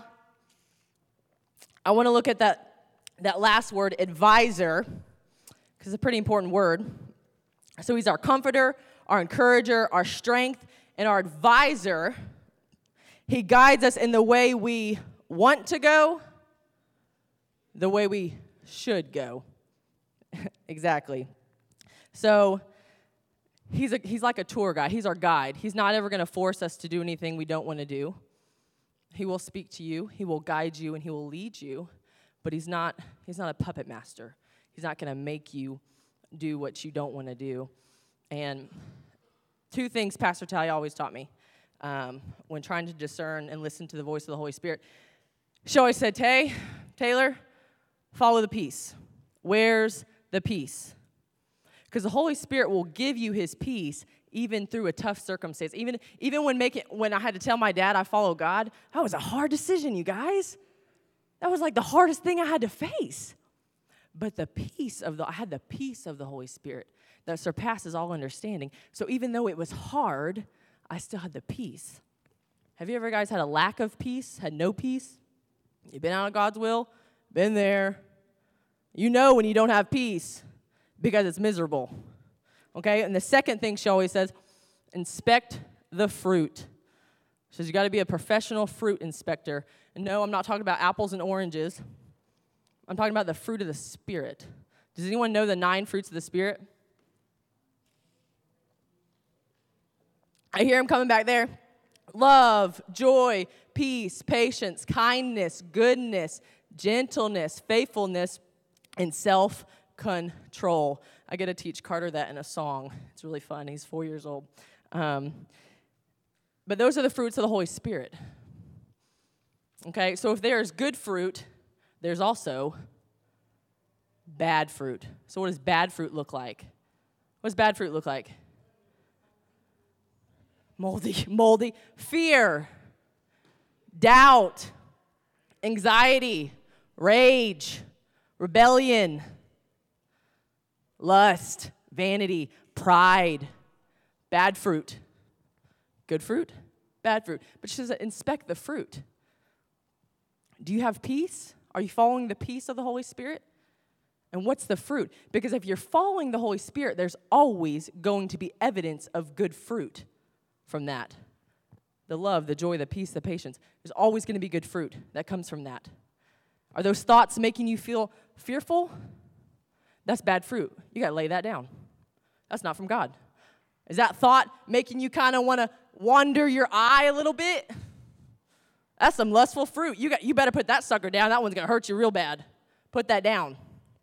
I want to look at that last word, advisor, because it's a pretty important word. So he's our comforter, our encourager, our strength, and our advisor. He guides us in the way we want to go, the way we should go. Exactly. So he's like a tour guide. He's our guide. He's not ever going to force us to do anything we don't want to do. He will speak to you. He will guide you, and he will lead you. But he's not a puppet master. He's not going to make you do what you don't want to do. And 2 things Pastor Talia always taught me when trying to discern and listen to the voice of the Holy Spirit. She always said, Taylor, follow the peace. Where's the peace? Because the Holy Spirit will give you his peace even through a tough circumstance. Even when I had to tell my dad I follow God, that was a hard decision, you guys. That was like the hardest thing I had to face. But I had the peace of the Holy Spirit that surpasses all understanding. So even though it was hard, I still had the peace. Have you ever guys had a lack of peace, had no peace? You've been out of God's will, been there. You know when you don't have peace because it's miserable. Okay? And the second thing she always says, inspect the fruit. She says you got to be a professional fruit inspector. And no, I'm not talking about apples and oranges. I'm talking about the fruit of the Spirit. Does anyone know the 9 fruits of the Spirit? I hear him coming back there. Love, joy, peace, patience, kindness, goodness, gentleness, faithfulness, and self-control. I get to teach Carter that in a song. It's really fun. He's 4 years old. But those are the fruits of the Holy Spirit. Okay, so if there's good fruit, there's also bad fruit. So what does bad fruit look like? What does bad fruit look like? Moldy. Fear, doubt, anxiety, rage, rebellion, lust, vanity, pride. Bad fruit. Good fruit, bad fruit. But she says, inspect the fruit. Do you have peace? Are you following the peace of the Holy Spirit? And what's the fruit? Because if you're following the Holy Spirit, there's always going to be evidence of good fruit from that. The love, the joy, the peace, the patience. There's always going to be good fruit that comes from that. Are those thoughts making you feel fearful? That's bad fruit. You got to lay that down. That's not from God. Is that thought making you kind of want to wander your eye a little bit? That's some lustful fruit. You better put that sucker down. That one's going to hurt you real bad. Put that down.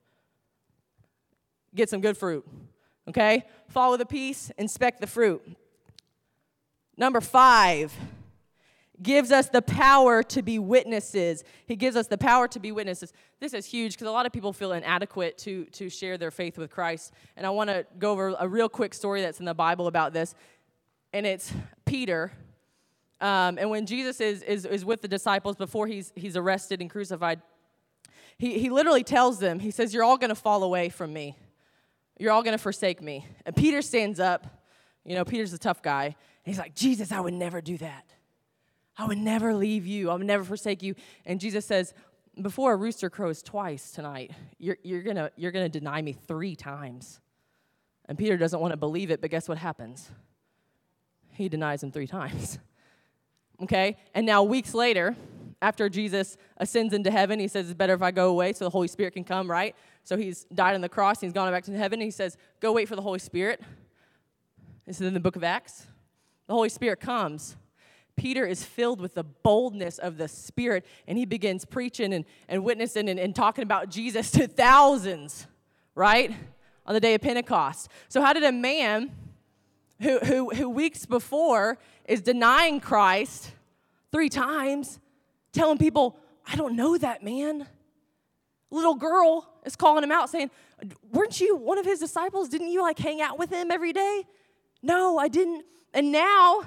Get some good fruit. Okay? Follow the peace, inspect the fruit. Number 5, gives us the power to be witnesses. He gives us the power to be witnesses. This is huge because a lot of people feel inadequate to share their faith with Christ. And I want to go over a real quick story that's in the Bible about this. And it's Peter. And when Jesus is with the disciples before he's arrested and crucified, he literally tells them, he says, you're all going to fall away from me. You're all going to forsake me. And Peter stands up. You know, Peter's a tough guy. He's like, Jesus, I would never do that. I would never leave you. I would never forsake you. And Jesus says, before a rooster crows twice tonight, you're gonna deny me 3 times. And Peter doesn't want to believe it, but guess what happens? He denies him 3 times. Okay? And now weeks later, after Jesus ascends into heaven, he says, it's better if I go away so the Holy Spirit can come, right? So he's died on the cross, he's gone back to heaven, he says, go wait for the Holy Spirit. This is in the book of Acts. The Holy Spirit comes. Peter is filled with the boldness of the Spirit, and he begins preaching and witnessing and talking about Jesus to thousands, right, on the day of Pentecost. So how did a man who weeks before is denying Christ 3 times, telling people, I don't know that man? Little girl is calling him out saying, weren't you one of his disciples? Didn't you hang out with him every day? No, I didn't. And now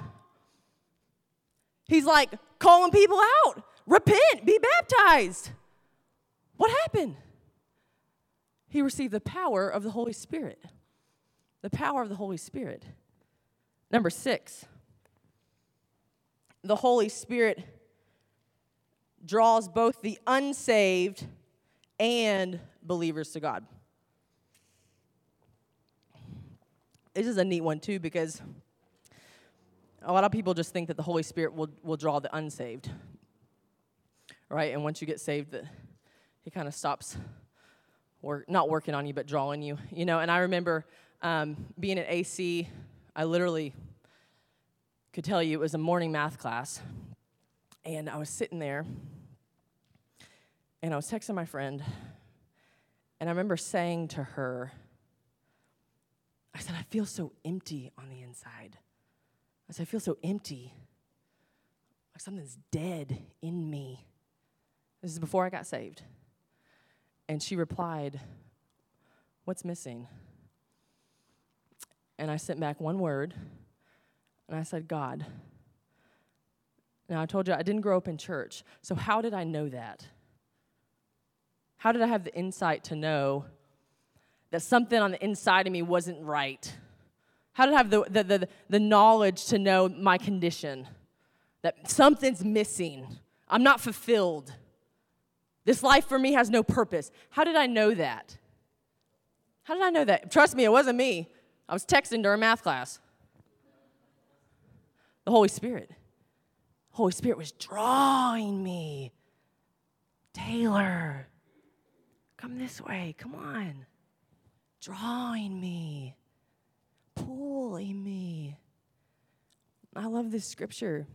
he's calling people out. Repent, be baptized. What happened? He received the power of the Holy Spirit. The power of the Holy Spirit. Number 6, the Holy Spirit draws both the unsaved and believers to God. This is a neat one, too, because a lot of people just think that the Holy Spirit will draw the unsaved, right? And once you get saved, he kind of stops, not working on you, but drawing you. You know, and I remember being at AC, I literally could tell you it was a morning math class, and I was sitting there, and I was texting my friend, and I remember saying to her, I said, I feel so empty on the inside. I said, I feel so empty. Like something's dead in me. This is before I got saved. And she replied, "What's missing?" And I sent back one word, and I said, "God." Now, I told you I didn't grow up in church, so how did I know that? How did I have the insight to know that something on the inside of me wasn't right? How did I have the knowledge to know my condition, that something's missing? I'm not fulfilled. This life for me has no purpose. How did I know that? How did I know that? Trust me, it wasn't me. I was texting during math class. The Holy Spirit. The Holy Spirit was drawing me. Taylor, come this way. Come on. Drawing me. Pulling me. I love this scripture.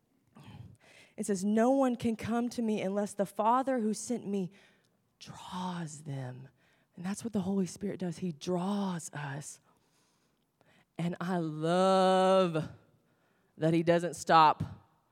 It says, "No one can come to me unless the Father who sent me draws them." And that's what the Holy Spirit does. He draws us. And I love that he doesn't stop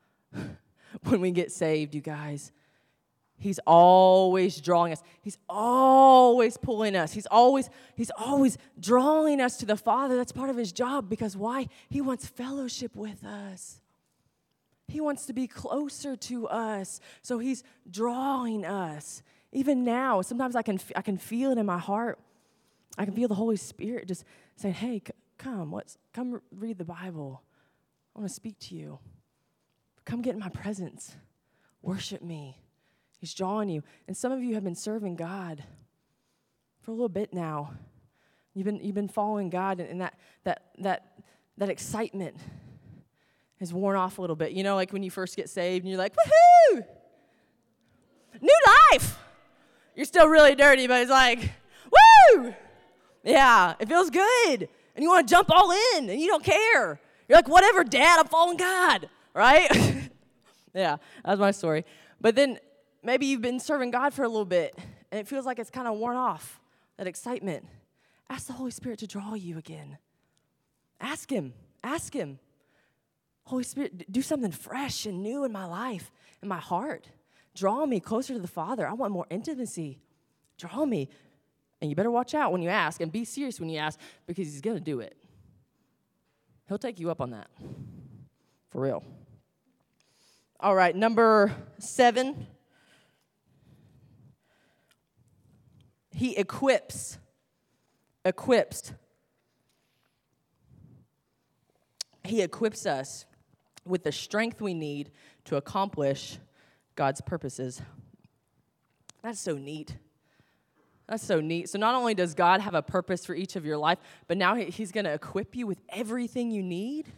when we get saved, you guys. He's always drawing us. He's always pulling us. He's always drawing us to the Father. That's part of his job, because why? He wants fellowship with us. He wants to be closer to us. So he's drawing us. Even now, sometimes I can feel it in my heart. I can feel the Holy Spirit just saying, "Hey, come read the Bible. I want to speak to you. Come get in my presence. Worship me." He's drawing you. And some of you have been serving God for a little bit now. You've been following God, and that excitement has worn off a little bit. You know, like when you first get saved and you're like, "Woohoo! New life!" You're still really dirty, but it's like, woo! Yeah, it feels good. And you want to jump all in, and you don't care. You're like, "Whatever, Dad, I'm following God," right? Yeah, that's my story. But then maybe you've been serving God for a little bit, and it feels like it's kind of worn off, that excitement. Ask the Holy Spirit to draw you again. Ask him. Ask him. "Holy Spirit, do something fresh and new in my life, in my heart. Draw me closer to the Father. I want more intimacy. Draw me." And you better watch out when you ask, and be serious when you ask, because he's going to do it. He'll take you up on that. For real. All right, number 7. He equips. He equips us with the strength we need to accomplish God's purposes. That's so neat. That's so neat. So not only does God have a purpose for each of your life, but now he's going to equip you with everything you need,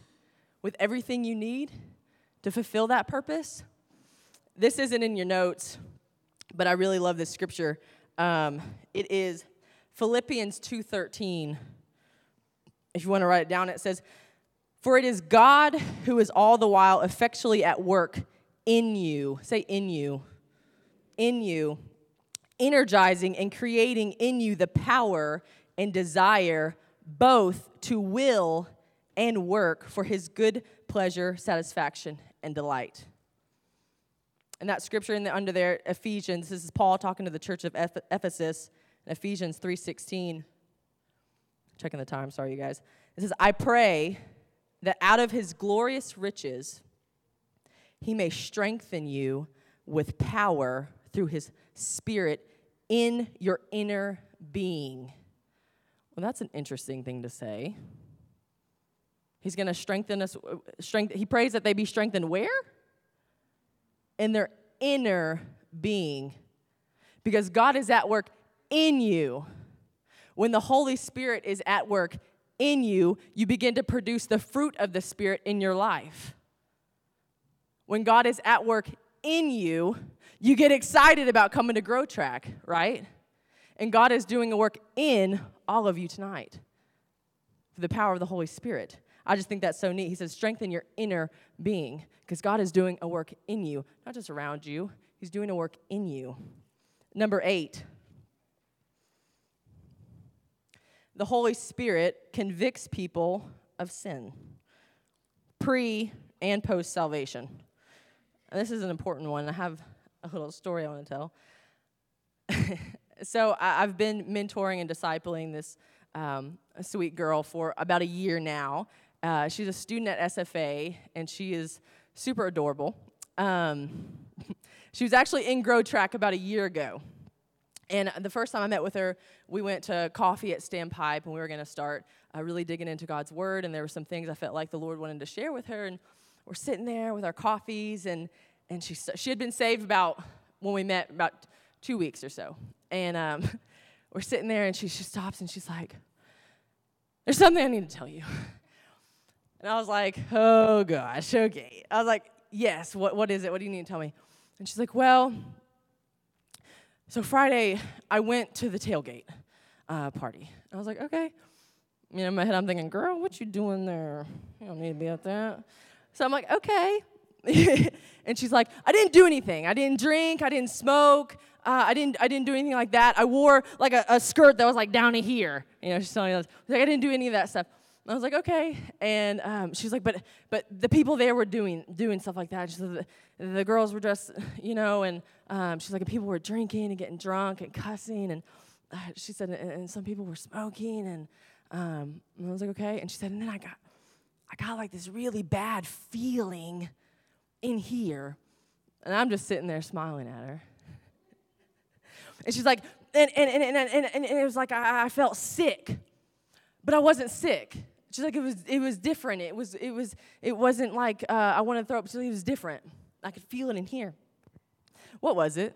to fulfill that purpose. This isn't in your notes, but I really love this scripture. It is Philippians 2:13. If you want to write it down, it says, "For it is God who is all the while effectually at work in you." Say in you. In you. "Energizing and creating in you the power and desire both to will and work for his good pleasure, satisfaction, and delight." And that scripture under there, Ephesians, this is Paul talking to the church of Ephesus, Ephesians 3:16. Checking the time, sorry you guys. It says, "I pray that out of his glorious riches he may strengthen you with power through his Spirit in your inner being." Well, that's an interesting thing to say. He's going to strengthen us. He prays that they be strengthened where? In their inner being. Because God is at work in you. When the Holy Spirit is at work in you, you begin to produce the fruit of the Spirit in your life. When God is at work in you, you get excited about coming to Grow Track, right? And God is doing a work in all of you tonight through the power of the Holy Spirit. I just think that's so neat. He says, strengthen your inner being, because God is doing a work in you, not just around you. He's doing a work in you. Number 8, the Holy Spirit convicts people of sin, pre and post salvation. And this is an important one. I have a little story I want to tell. So I've been mentoring and discipling this a sweet girl for about a year now. She's a student at SFA, and she is super adorable. She was actually in Grow Track about a year ago. And the first time I met with her, we went to coffee at Standpipe, and we were going to start really digging into God's Word, and there were some things I felt like the Lord wanted to share with her, and we're sitting there with our coffees, and she had been saved when we met, about 2 weeks or so. And we're sitting there, and she stops, and she's like, there's something I need to tell you. And I was like, oh, gosh, okay. I was like, yes, what is it? What do you need to tell me? And she's like, well, so Friday, I went to the tailgate party. I was like, okay. In my head, I'm thinking, girl, what you doing there? You don't need to be at that. So I'm like, okay. And she's like, I didn't do anything. I didn't drink. I didn't smoke. I didn't do anything like that. I wore like a skirt that was like down to here. She's telling us, like, I didn't do any of that stuff. I was like, okay. And she's like, but the people there were doing stuff like that. She said the girls were dressed, and she's like, people were drinking and getting drunk and cussing, and she said, and some people were smoking, and I was like, okay. And she said, and then I got like this really bad feeling in here, and I'm just sitting there smiling at her. And she's like, and it was like I felt sick, but I wasn't sick. She's like, it was different. It wasn't like I wanted to throw up. She's like, it was different. I could feel it in here. What was it?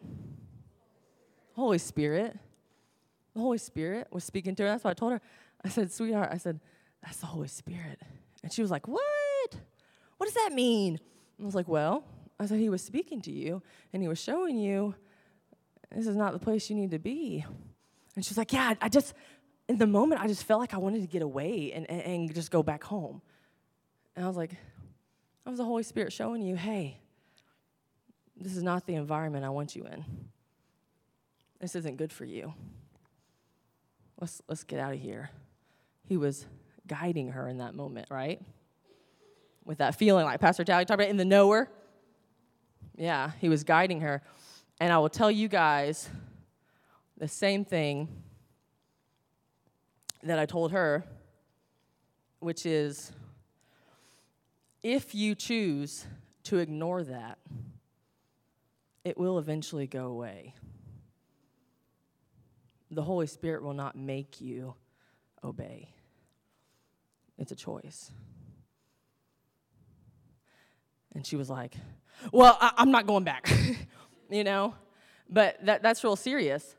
Holy Spirit. The Holy Spirit was speaking to her. That's what I told her. I said, sweetheart, that's the Holy Spirit. And she was like, what? What does that mean? I was like, well, I said, he was speaking to you, and he was showing you this is not the place you need to be. And she's like, yeah, in the moment, I just felt like I wanted to get away and just go back home. And I was like, that was the Holy Spirit showing you, hey, this is not the environment I want you in. This isn't good for you. Let's get out of here. He was guiding her in that moment, right? With that feeling, like Pastor Tally talked about in the knower. Yeah, he was guiding her. And I will tell you guys the same thing that I told her, which is, if you choose to ignore that, it will eventually go away. The Holy Spirit will not make you obey. It's a choice. And she was like, well, I'm not going back, But that's real serious.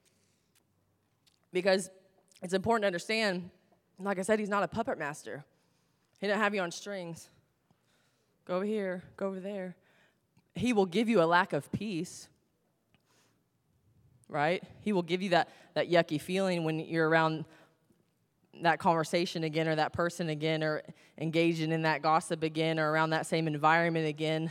Because it's important to understand, like I said, he's not a puppet master. He didn't have you on strings. Go over here, go over there. He will give you a lack of peace, right? He will give you that yucky feeling when you're around that conversation again or that person again or engaging in that gossip again or around that same environment again,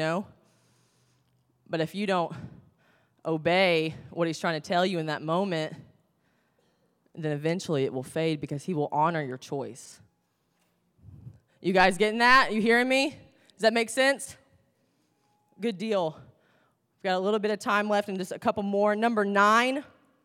But if you don't obey what he's trying to tell you in that moment, then eventually it will fade because he will honor your choice. You guys getting that? You hearing me? Does that make sense? Good deal. We've got a little bit of time left and just a couple more. Number 9.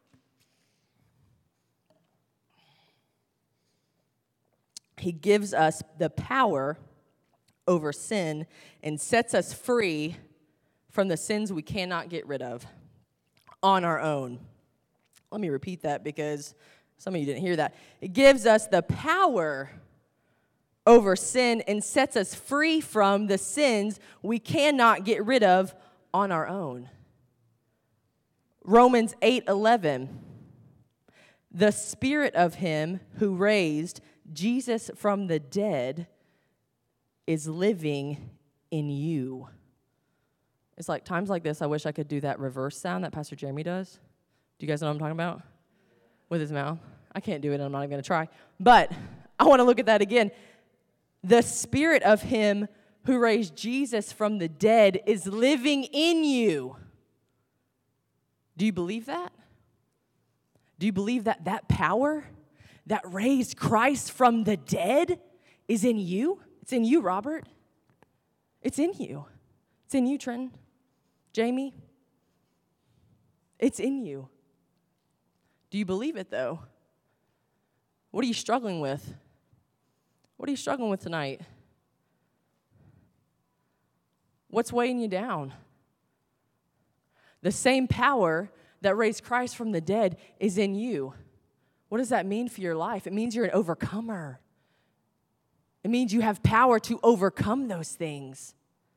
He gives us the power over sin and sets us free from the sins we cannot get rid of on our own. Let me repeat that because some of you didn't hear that. It gives us the power over sin and sets us free from the sins we cannot get rid of on our own. Romans 8:11. The Spirit of him who raised Jesus from the dead is living in you. It's like times like this, I wish I could do that reverse sound that Pastor Jeremy does. Do you guys know what I'm talking about? With his mouth. I can't do it, and I'm not even going to try. But I want to look at that again. The Spirit of him who raised Jesus from the dead is living in you. Do you believe that? Do you believe that that power that raised Christ from the dead is in you? It's in you, Robert. It's in you. It's in you, Trenton. Jamie, It's in you. Do you believe it, though? What are you struggling with? What are you struggling with tonight? What's weighing you down? The same power that raised Christ from the dead is in you. What does that mean for your life? It means you're an overcomer. It means you have power to overcome those things.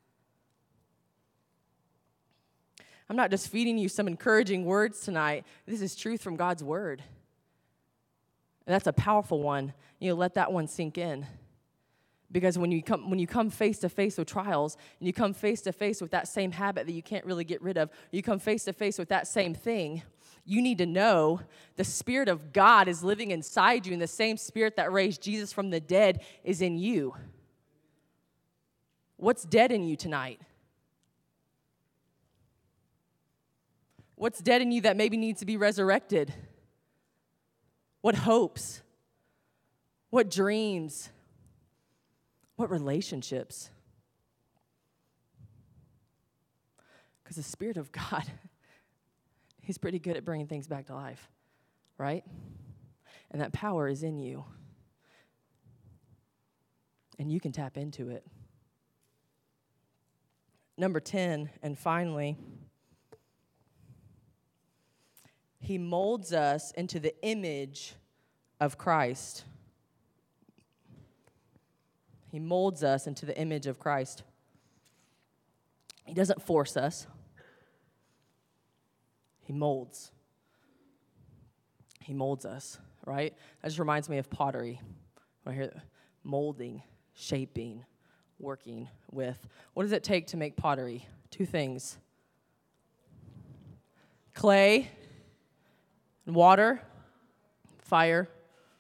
I'm not just feeding you some encouraging words tonight. This is truth from God's word. And that's a powerful one. Let that one sink in. Because when you come face to face with trials, and you come face to face with that same habit that you can't really get rid of, you come face to face with that same thing, you need to know the Spirit of God is living inside you, and the same Spirit that raised Jesus from the dead is in you. What's dead in you tonight? What's dead in you that maybe needs to be resurrected? What hopes? What dreams? What relationships? Because the Spirit of God, He's pretty good at bringing things back to life, right? And that power is in you. And you can tap into it. Number 10, and finally, He molds us into the image of Christ. He molds us into the image of Christ. He doesn't force us. He molds. He molds us, right? That just reminds me of pottery. When I hear that, molding, shaping, working with. What does it take to make pottery? 2 things. Clay, water, fire,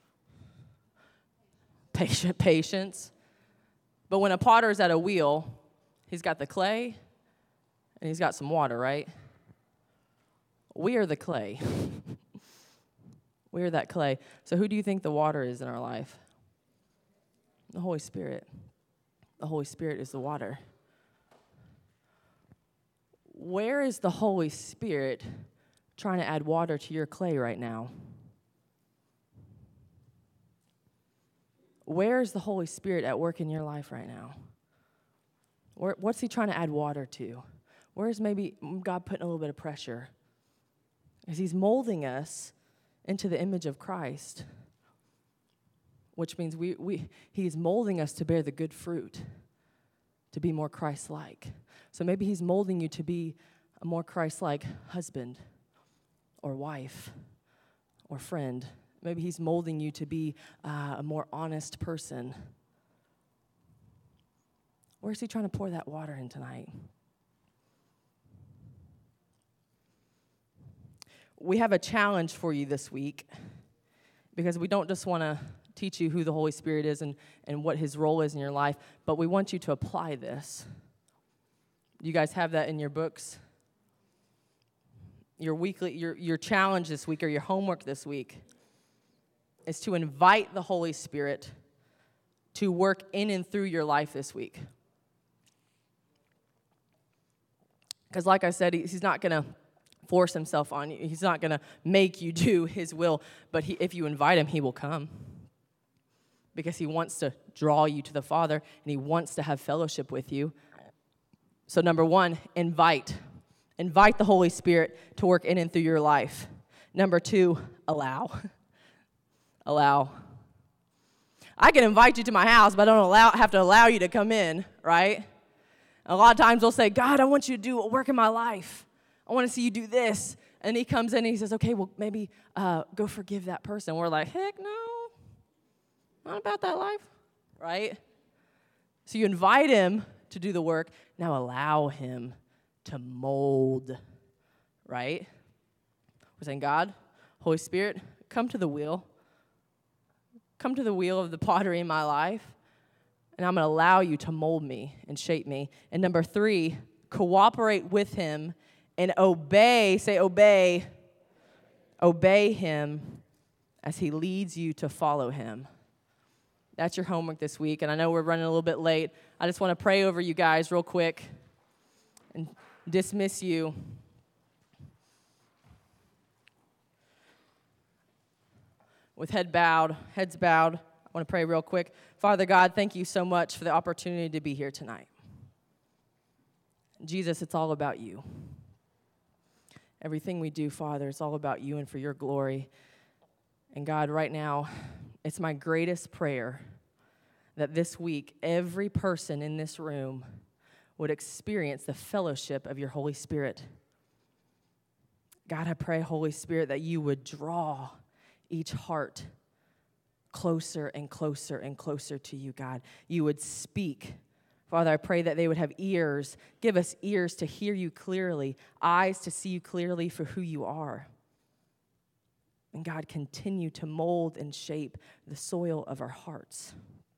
patience. But when a potter's at a wheel, he's got the clay and he's got some water, right? We are the clay. We are that clay. So who do you think the water is in our life? The Holy Spirit. The Holy Spirit is the water. Where is the Holy Spirit trying to add water to your clay right now? Where is the Holy Spirit at work in your life right now? What's He trying to add water to? Where's maybe God putting a little bit of pressure? As He's molding us into the image of Christ, which means He's molding us to bear the good fruit, to be more Christ-like. So maybe He's molding you to be a more Christ-like husband or wife or friend. Maybe He's molding you to be a more honest person. Where's He trying to pour that water in tonight? We have a challenge for you this week because we don't just want to teach you who the Holy Spirit is and what His role is in your life, but we want you to apply this. You guys have that in your books? Your challenge this week or your homework this week is to invite the Holy Spirit to work in and through your life this week. Because like I said, He's not going to force Himself on you. He's not going to make you do His will, but if you invite Him, He will come. Because He wants to draw you to the Father, and He wants to have fellowship with you. So number 1, invite. Invite the Holy Spirit to work in and through your life. Number 2, allow. Allow. I can invite you to my house, but I don't have to allow you to come in, right? A lot of times we'll say, God, I want you to do a work in my life. I want to see you do this. And He comes in and He says, okay, well, maybe go forgive that person. We're like, heck no, not about that life, right? So you invite Him to do the work. Now allow Him to mold, right? We're saying, God, Holy Spirit, come to the wheel. Come to the wheel of the pottery in my life, and I'm going to allow you to mold me and shape me. And number 3, cooperate with Him and obey, say obey, obey Him as He leads you to follow Him. That's your homework this week, and I know we're running a little bit late. I just want to pray over you guys real quick and dismiss you. with heads bowed, I want to pray real quick. Father God, thank you so much for the opportunity to be here tonight. Jesus, it's all about you. Everything we do, Father, it's all about you and for your glory. And God, right now, it's my greatest prayer that this week, every person in this room would experience the fellowship of your Holy Spirit. God, I pray, Holy Spirit, that you would draw each heart closer and closer and closer to you, God. You would speak. Father, I pray that they would have ears. Give us ears to hear you clearly, eyes to see you clearly for who you are. And God, continue to mold and shape the soil of our hearts.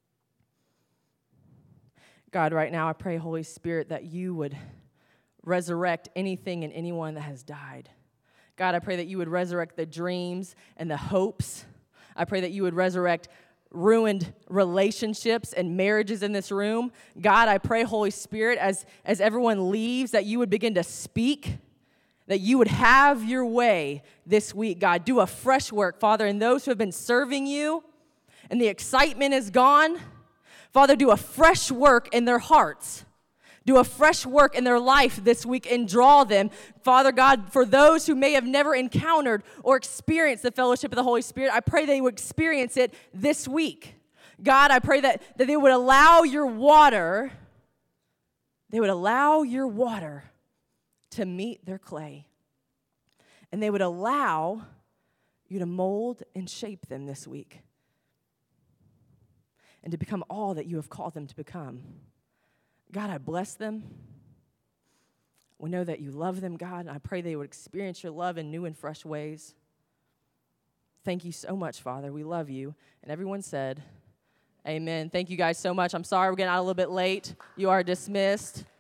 God, right now I pray, Holy Spirit, that you would resurrect anything and anyone that has died. God, I pray that you would resurrect the dreams and the hopes. I pray that you would resurrect ruined relationships and marriages in this room. God, I pray, Holy Spirit, as everyone leaves, that you would begin to speak, that you would have your way this week, God. Do a fresh work, Father, and those who have been serving you and the excitement is gone, Father, do a fresh work in their hearts. Do a fresh work in their life this week and draw them. Father God, for those who may have never encountered or experienced the fellowship of the Holy Spirit, I pray they would experience it this week. God, I pray that they would allow your water, to meet their clay. And they would allow you to mold and shape them this week. And to become all that you have called them to become. God, I bless them. We know that you love them, God, and I pray they would experience your love in new and fresh ways. Thank you so much, Father. We love you. And everyone said, amen. Thank you guys so much. I'm sorry we're getting out a little bit late. You are dismissed.